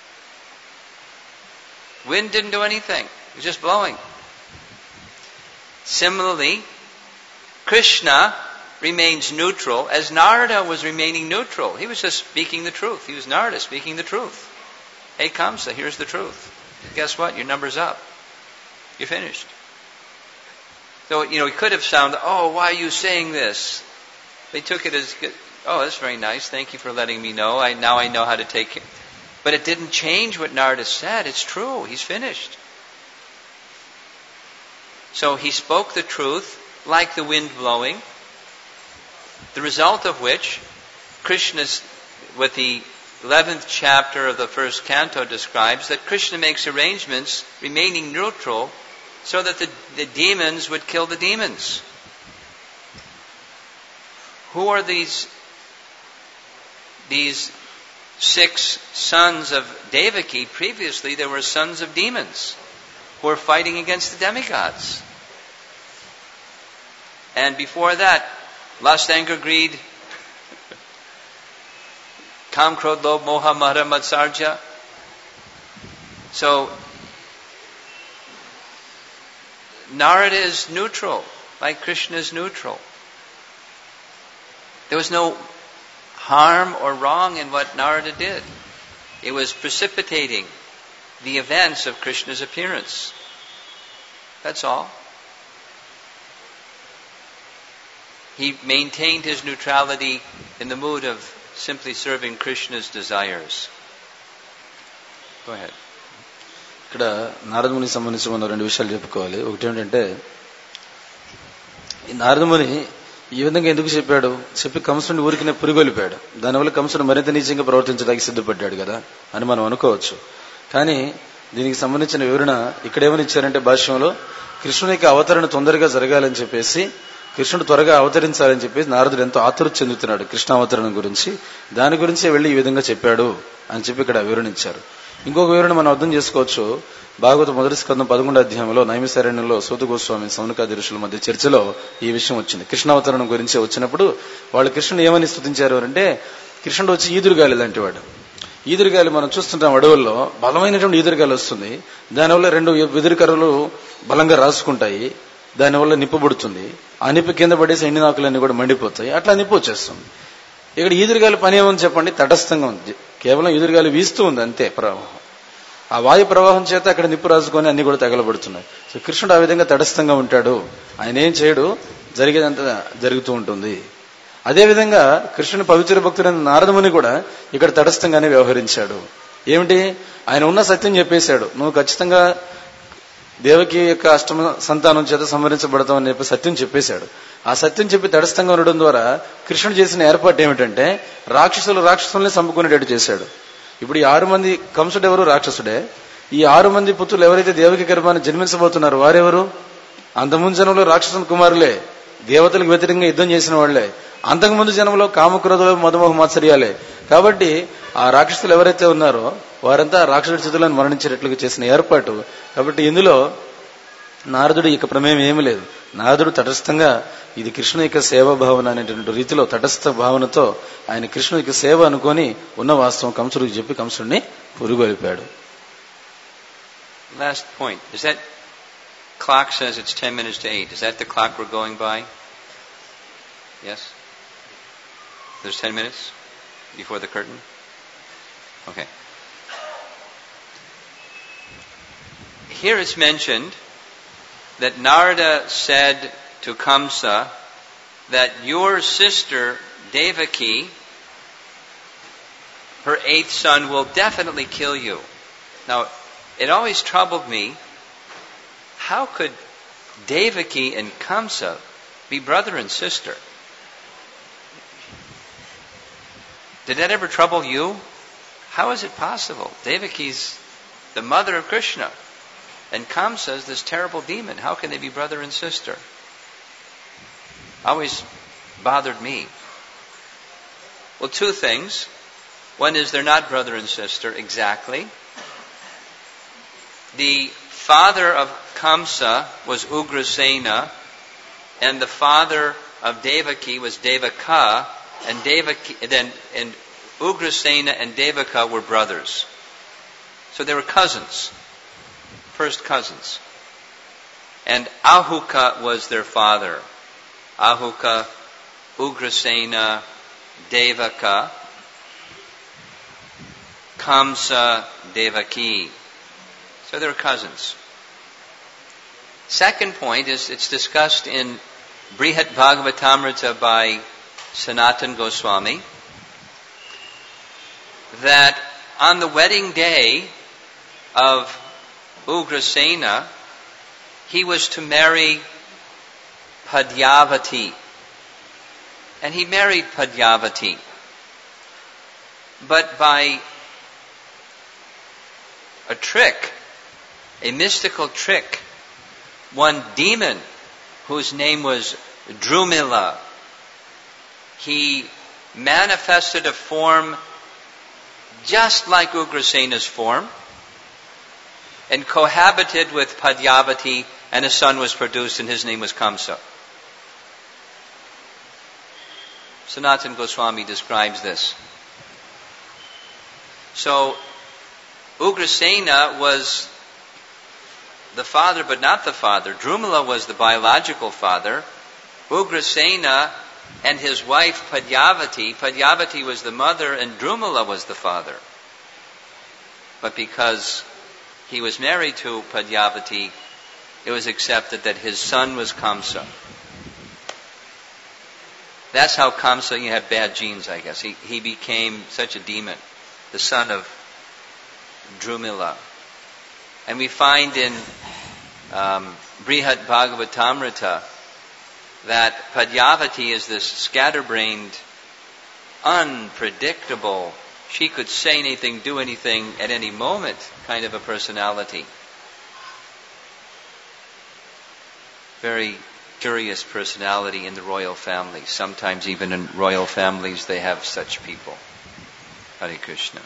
Wind didn't do anything. It was just blowing. Similarly, Krishna remains neutral as Narada was remaining neutral. He was just speaking the truth. He was Narada speaking the truth. Hey Kamsa, here's the truth. Guess what? Your number's up. You're finished. So, you know, he could have sounded, oh, why are you saying this? They took it as, oh, that's very nice. Thank you for letting me know. I Now I know how to take it. But it didn't change what Narada said. It's true. He's finished. So he spoke the truth like the wind blowing, the result of which Krishna's, with the eleventh chapter of the first canto describes, that Krishna makes arrangements remaining neutral so that the, the demons would kill the demons. Who are these, these six sons of Devaki? Previously there were sons of demons who were fighting against the demigods. And before that, lust, anger, greed, Kam, Krodh, Lobh, Moha, Mada, Matsarja. So, Narada is neutral, like Krishna is neutral. There was no harm or wrong in what Narada did. It was precipitating the events of Krishna's appearance. That's all. He maintained his neutrality in the mood of simply serving Krishna's desires. Go ahead. ఇక్కడ నారదమునికి సంబంధించి మనం రెండు విషయాలు చెప్పుకోవాలి. ఒకటి ఏంటంటే, ఈ నారదముని ఈ విధంగా ఎందుకు చెప్పాడు? చెప్పి కంసుడిని ఊరికినే పురిగొలిపాడు. దానివల్ల కంసుడు మరింత నీచంగా ప్రవర్తించడానికి సిద్ధపడ్డాడు కదా అని మనం అనుకోవచ్చు. కానీ దీనికి సంబంధించిన వివరణ ఇక్కడ ఏమని ఇచ్చారంటే, భాష్యంలో కృష్ణునికి అవతరణ తొందరగా జరగాలని చెప్పేసి, కృష్ణుడు త్వరగా అవతరించాలని చెప్పేసి నారదుడు ఎంతో ఆతురత చెందుతున్నాడు కృష్ణావతరణం గురించి. దాని గురించే వెళ్లి ఈ విధంగా చెప్పాడు అని చెప్పి ఇక్కడ వివరణించారు. ఇంకొక వివరణ మనం అర్థం చేసుకోవచ్చు. భాగవత మొదటి స్కందం పదకొండో అధ్యాయంలో నైమిసారణ్యంలో సూత గోస్వామి సౌనకాది ఋషుల మధ్య చర్చలో ఈ విషయం వచ్చింది. కృష్ణావతరణం గురించి వచ్చినప్పుడు వాళ్ళు కృష్ణుడు ఏమని స్తుతించారు అంటే, కృష్ణుడు వచ్చి ఈదురుగాలి లాంటి వాడు. ఈదురుగాలి మనం చూస్తుంటాం అడవుల్లో, బలమైనటువంటి ఈదురుగాలి వస్తుంది. దానివల్ల రెండు వెదురు కర్రలు బలంగా రాసుకుంటాయి. దానివల్ల నిప్పు పుడుతుంది. ఆ నిప్పు కింద పడేసి ఎండినాకులన్నీ కూడా మండిపోతాయి. అట్లా నిప్పు వచ్చేస్తుంది. ఇక్కడ ఈదురుగాలి పని ఏమని చెప్పండి? తటస్థంగా ఉంది. కేవలం ఈదురుగాలి వీస్తూ ఉంది అంతే, ప్రవాహం. ఆ వాయు ప్రవాహం చేత అక్కడ నిప్పు రాసుకొని అన్ని కూడా తగలబడుతున్నాయి. సో కృష్ణుడు ఆ విధంగా తటస్థంగా ఉంటాడు. ఆయన ఏం చేయడు, జరిగేదంతా జరుగుతూ ఉంటుంది. అదేవిధంగా కృష్ణుని పవిత్ర భక్తుడైన నారదముని కూడా ఇక్కడ తటస్థంగానే వ్యవహరించాడు. ఏమిటి? ఆయన ఉన్న సత్యం చెప్పేశాడు. నువ్వు ఖచ్చితంగా దేవకి యొక్క అష్టమ సంతానం చేత సంహరించబడతాం అని చెప్పి సత్యం చెప్పేశాడు. ఆ సత్యం చెప్పి తటస్థంగా ఉండడం ద్వారా కృష్ణుడు చేసిన ఏర్పాటు ఏమిటంటే, రాక్షసులు రాక్షసుల్ని చంపుకునేటట్టు చేశాడు. ఇప్పుడు ఈ ఆరు మంది, కంసుడు ఎవరు? రాక్షసుడే. ఈ ఆరు మంది పుత్రులు ఎవరైతే దేవకి గర్భాన్ని జన్మించబోతున్నారు వారెవరు? అంతకుముందు జనంలో రాక్షసుల కుమారులే, దేవతలకు వ్యతిరేకంగా యుద్ధం చేసిన వాళ్లే. అంతకుముందు జనంలో కామక్రోధులు, మధుమోహ మాత్సర్యాలే. కాబట్టి ఆ రాక్షసులు ఎవరైతే ఉన్నారో వారంతా రాక్షసుడి చేతులను మరణించేటట్లుగా చేసిన ఏర్పాటు. కాబట్టి ఇందులో నారదుడు ఇక ప్రమేయం ఏమీ లేదు. నారదుడు తటస్థంగా ఇది కృష్ణుని యొక్క సేవా భావన అనేటువంటి రీతిలో తటస్థ భావనతో ఆయన కృష్ణుని యొక్క సేవ అనుకొని ఉన్న వాస్తవం కంసుడికి చెప్పి కంసుడిని పురుగొలిపాడు. Last point. Is that clock says it's ten minutes to eight. Is that the clock we're going by? Yes? There's ten minutes before the curtain? Okay. Here it's mentioned that Narada said to Kamsa that your sister Devaki, her eighth son, will definitely kill you. Now, it always troubled me, how could Devaki and Kamsa be brother and sister? Did that ever trouble you? How is it possible? Devaki's the mother of Krishna, and Kamsa is this terrible demon. How can they be brother and sister? Always bothered me. Well, two things. One is they're not brother and sister exactly. The father of Kamsa was Ugrasena, and the father of Devaki was Devaka, and Devaki, then and Ugrasena and Devaka were brothers. So they were cousins, first cousins. And Ahuka was their father. Ahuka, Ugrasena, Devaka, Kamsa, Devaki. So they were cousins. Second point is it's discussed in Brihat Bhagavatamrita by Sanatana Goswami that on the wedding day of Ugrasena, he was to marry Padyavati. And he married Padyavati. But by a trick, a mystical trick, one demon whose name was Drumila, he manifested a form just like Ugrasena's form and cohabited with Padyavati, and a son was produced, and his name was Kamsa. Sanatana Goswami describes this. So, Ugrasena was the father, but not the father. Drumila was the biological father. Ugrasena and his wife Padyavati, Padyavati was the mother and Drumila was the father. But because he was married to Padyavati, it was accepted that his son was Kamsa. That's how Kamsa, he had bad genes, I guess. He, he became such a demon, the son of Drumila. And we find in um, Brihat Bhagavatamrita that Padyavati is this scatterbrained, unpredictable, she could say anything, do anything at any moment kind of a personality. Very curious personality in the royal family. Sometimes even in royal families they have such people. Hare Krishna.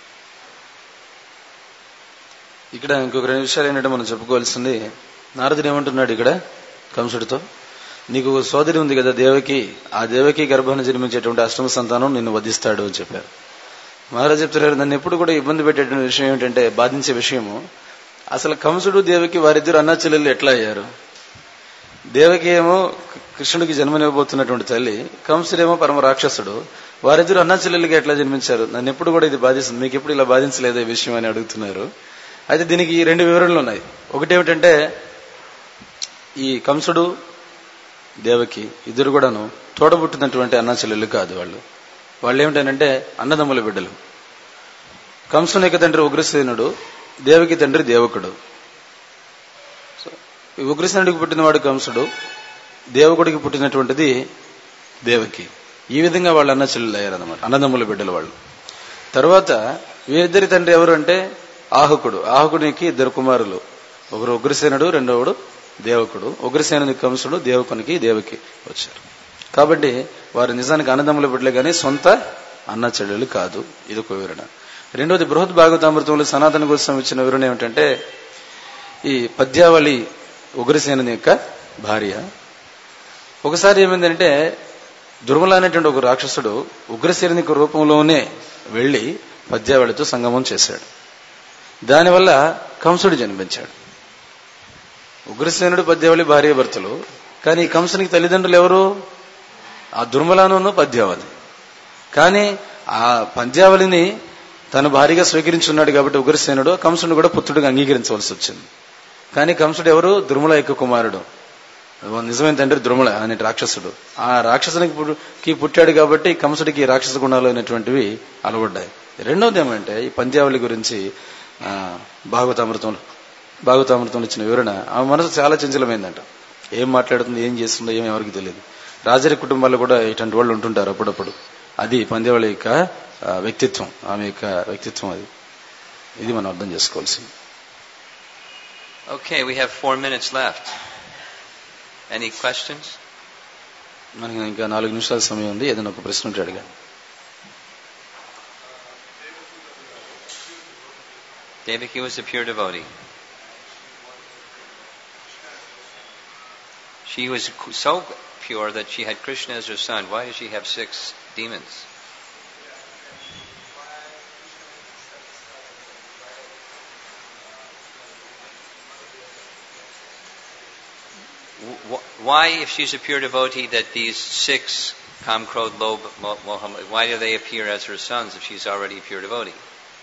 ఇక్కడ ఇంకొక రెండు విషయాలు ఏంటంటే మనం చెప్పుకోవాల్సింది, నారదుడు ఏమంటున్నాడు ఇక్కడ కంసుడితో, నీకు సోదరి ఉంది కదా దేవకి, ఆ దేవకి గర్భాన్ని జన్మించేటువంటి అష్టమ సంతానం నిన్ను వధిస్తాడు అని చెప్పారు. మహారాజు చెప్తున్నారు, నన్ను ఎప్పుడు కూడా ఇబ్బంది పెట్టేటువంటి విషయం ఏమిటంటే, బాధించే విషయము, అసలు కంసుడు దేవకి వారిద్దరు అన్నా చెల్లెళ్ళు ఎట్లా అయ్యారు? దేవకి ఏమో కృష్ణుడికి జన్మనివ్వబోతున్నటువంటి తల్లి, కంసుడేమో పరమ రాక్షసుడు, వారిద్దరు అన్నా చెల్లెళ్ళకి ఎట్లా జన్మించారు? నన్ను ఎప్పుడు కూడా ఇది బాధిస్తుంది, మీకు ఎప్పుడు ఇలా బాధించలేదు ఈ విషయం అని అడుగుతున్నారు. అయితే దీనికి రెండు వివరణలు ఉన్నాయి. ఒకటేమిటంటే, ఈ కంసుడు దేవకి ఇద్దరు కూడాను తోడబుట్టినటువంటి అన్నా చెల్లెళ్ళు కాదు. వాళ్ళు వాళ్ళు ఏమిటంటే అన్నదమ్ముల బిడ్డలు. కంసుని యొక్క తండ్రి ఉగ్రసేనుడు, దేవకి తండ్రి దేవకుడు. ఉగ్రసేనుడికి పుట్టినవాడు కంసుడు, దేవకుడికి పుట్టినటువంటిది దేవకి. ఈ విధంగా వాళ్ళు అన్న చెల్లెలు అయ్యారన్నమాట, అన్నదమ్ముల బిడ్డలు వాళ్ళు. తర్వాత వీరిద్దరి తండ్రి ఎవరు అంటే ఆహుకుడు. ఆహుకునికి ఇద్దరు కుమారులు, ఒకరు ఉగ్రసేనుడు, రెండవడు దేవకుడు. ఉగ్రసేనునికి కంసుడు, దేవకునికి దేవకి వచ్చారు. కాబట్టి వారు నిజానికి అన్నదమ్ముల బిడ్డలే కానీ సొంత అన్న చెల్లెలు కాదు. ఇది ఒక వివరణ. రెండవది, బృహద్ భాగవతామృతంలో సనాతన గోస్వామి ఇచ్చిన వివరణ ఏమిటంటే, ఈ పద్యావళి ఉగ్రసేనుని యొక్క భార్య. ఒకసారి ఏమైందంటే దుర్మల అనేటువంటి ఒక రాక్షసుడు ఉగ్రసేనుని రూపంలోనే వెళ్లి పద్యావళితో సంగమం చేశాడు. దానివల్ల కంసుడు జన్మించాడు. ఉగ్రసేనుడు పద్యావళి భార్య భర్తలు. కానీ కంసునికి తల్లిదండ్రులు ఎవరు? ఆ దుర్మలాను పద్యావళి. కానీ ఆ పద్యావళిని తన భార్యగా స్వీకరించున్నాడు కాబట్టి ఉగ్రసేనుడు కంసుడు కూడా పుత్రుడిగా అంగీకరించవలసి వచ్చింది. కానీ కంసుడు ఎవరు? దుర్మల యొక్క కుమారుడు. నిజమైన తండ్రి దుర్మల అనే రాక్షసుడు. ఆ రాక్షసునికి పుట్టాడు కాబట్టి కంసుడికి రాక్షస గుణాలు అనేటువంటివి అలవడ్డాయి. రెండవది ఏమంటే ఈ పంద్యావళి గురించి భాగవతామృతంలో భాగవతామృతంలో ఇచ్చిన వివరణ, ఆమె మనసు చాలా చంచలమైందంట. ఏం మాట్లాడుతుందో ఏం చేస్తుందో ఏం ఎవరికి తెలియదు. రాజరి కుటుంబాల్లో కూడా ఇటువంటి వాళ్ళు ఉంటుంటారు అప్పుడప్పుడు. అది పంద్యావళి యొక్క వ్యక్తిత్వం, ఆమె యొక్క వ్యక్తిత్వం. అది ఇది మనం అర్థం చేసుకోవాల్సింది. Okay, we have four minutes left. Any questions? మనకి ఇంకా నాలుగు నిమిషాల సమయం ఉంది. ఏదైనా ఒక ప్రశ్న ఉంటే అడగండి. Devaki was a pure devotee. She was so pure that she had Krishna as her son. Why does she have six demons? Why, if she's a pure devotee, that these six, Kam, Krodh, Lobh, Moha, why do they appear as her sons if she's already a pure devotee?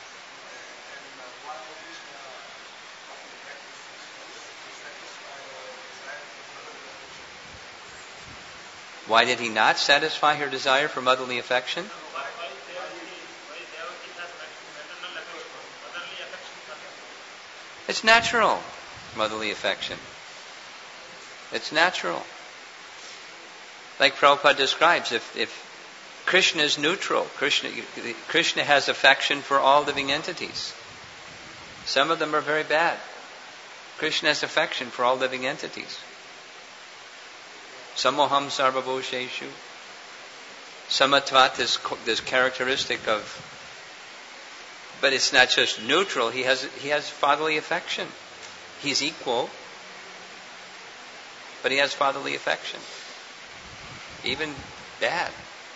Why did he not satisfy her desire for motherly affection? It's natural, motherly affection. It's natural. Like Prabhupada describes, if, if Krishna is neutral, Krishna, Krishna has affection for all living entities. Some of them are very bad. Krishna has affection for all living entities. Samoham sarvabhusheshu. Samatvat is this characteristic of, but it's not just neutral. He has he has fatherly affection. He's equal, but he has fatherly affection, even bad.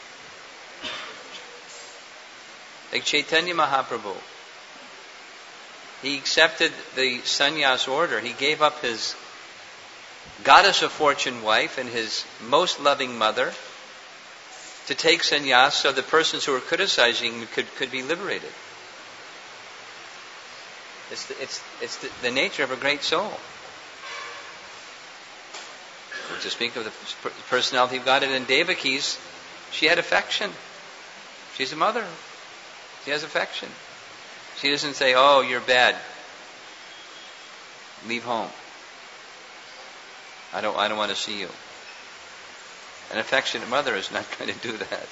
Like Chaitanya Mahaprabhu, he accepted the sannyas order. He gave up his goddess of fortune wife and his most loving mother to take sannyas so the persons who were criticizing him could, could be liberated. It's the, it's, it's the, the nature of a great soul. To speak of the personality of God, and in Devaki's, she had affection. She's a mother. She has affection. She doesn't say, "Oh, you're bad. Leave home. I don't I don't want to see you." An affectionate mother is not going to do that.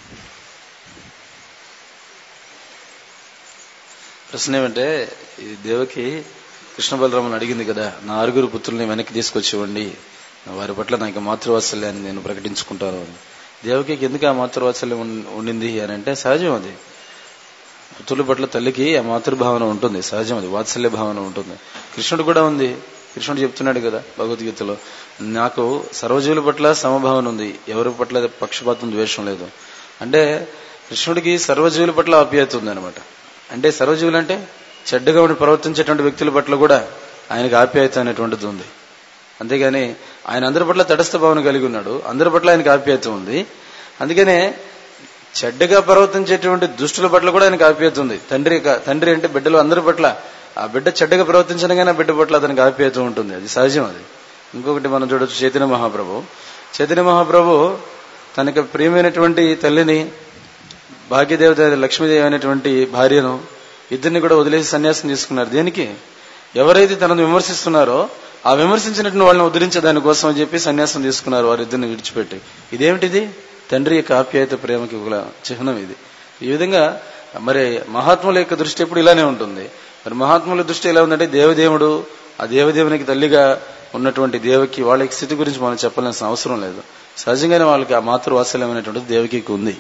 ప్రశ్న ఏమంటే, ఈ దేవకి కృష్ణ బలరాముని అడిగింది కదా, నా ఆరుగురు పుత్రుల్ని వెనక్కి తీసుకొచ్చివ్వండి, వారి పట్ల నాకు మాతృవాత్సల్యాన్ని నేను ప్రకటించుకుంటాను అని. దేవకి ఎందుకు ఆ మాతృవాత్సల్యం ఉండింది అని అంటే, సహజం అది. పుత్రుల పట్ల తల్లికి ఆ మాతృభావన ఉంటుంది, సహజం అది, వాత్సల్య భావన ఉంటుంది. కృష్ణుడు కూడా ఉంది. కృష్ణుడు చెప్తున్నాడు కదా భగవద్గీతలో, నాకు సర్వజీవుల పట్ల సమభావన ఉంది, ఎవరి పట్ల పక్షపాతం ద్వేషం లేదు. అంటే కృష్ణుడికి సర్వజీవుల పట్ల ఆప్యాయత ఉంది అనమాట. అంటే సర్వజీవులు అంటే చెడ్డగా ఉండి ప్రవర్తించేటువంటి వ్యక్తుల పట్ల కూడా ఆయనకు ఆప్యాయత అనేటువంటిది ఉంది. అంతేగాని ఆయన అందరి పట్ల తటస్థ భావన కలిగి ఉన్నాడు, అందరి పట్ల ఆయనకు ఆప్యాయత ఉంది. అందుకనే చెడ్డగా ప్రవర్తించేటువంటి దుష్టుల పట్ల కూడా ఆయనకు ఆప్యాయత ఉంది. తండ్రి తండ్రి అంటే బిడ్డలు అందరి పట్ల, ఆ బిడ్డ చెడ్డగా ప్రవర్తించడంగానే ఆ బిడ్డ పట్ల అతనికి ఆప్యాయత ఉంటుంది, అది సహజం అది. ఇంకొకటి మనం చూడొచ్చు, చైతన్య మహాప్రభు. చైతన్య మహాప్రభు తనకి ప్రియమైనటువంటి తల్లిని, భాగ్యదేవత లక్ష్మీదేవి అనేటువంటి భార్యను, ఇద్దరిని కూడా వదిలేసి సన్యాసం తీసుకున్నారు. దేనికి? ఎవరైతే తనను విమర్శిస్తున్నారో ఆ విమర్శించినటువంటి వాళ్ళని ఉద్ధరించే దానికోసం అని చెప్పి సన్యాసం తీసుకున్నారు వారిద్దరిని విడిచిపెట్టి. ఇదేమిటిది? తండ్రి యొక్క ఆప్యాయత, ప్రేమకి ఒక చిహ్నం ఇది. ఈ విధంగా మరి మహాత్ముల యొక్క దృష్టి ఎప్పుడు ఇలానే ఉంటుంది. మరి మహాత్ముల దృష్టి ఎలా ఉందంటే, దేవదేవుడు, ఆ దేవదేవునికి తల్లిగా ఉన్నటువంటి దేవకి, వాళ్ళ స్థితి గురించి మనం చెప్పాల్సిన అవసరం లేదు. సహజంగానే వాళ్ళకి ఆ మాతృవాత్సల్యం అనేటువంటిది దేవకి ఉంది.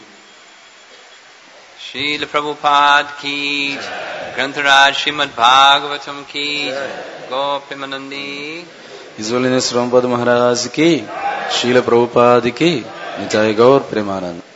Srila Prabhupada ki, Grantaraj Srimad Bhagavatam ki, Gopimanandi इजवलिनेस Romapada महाराज की, शील प्रभुपाद की, निताय गौर प्रेमानंद।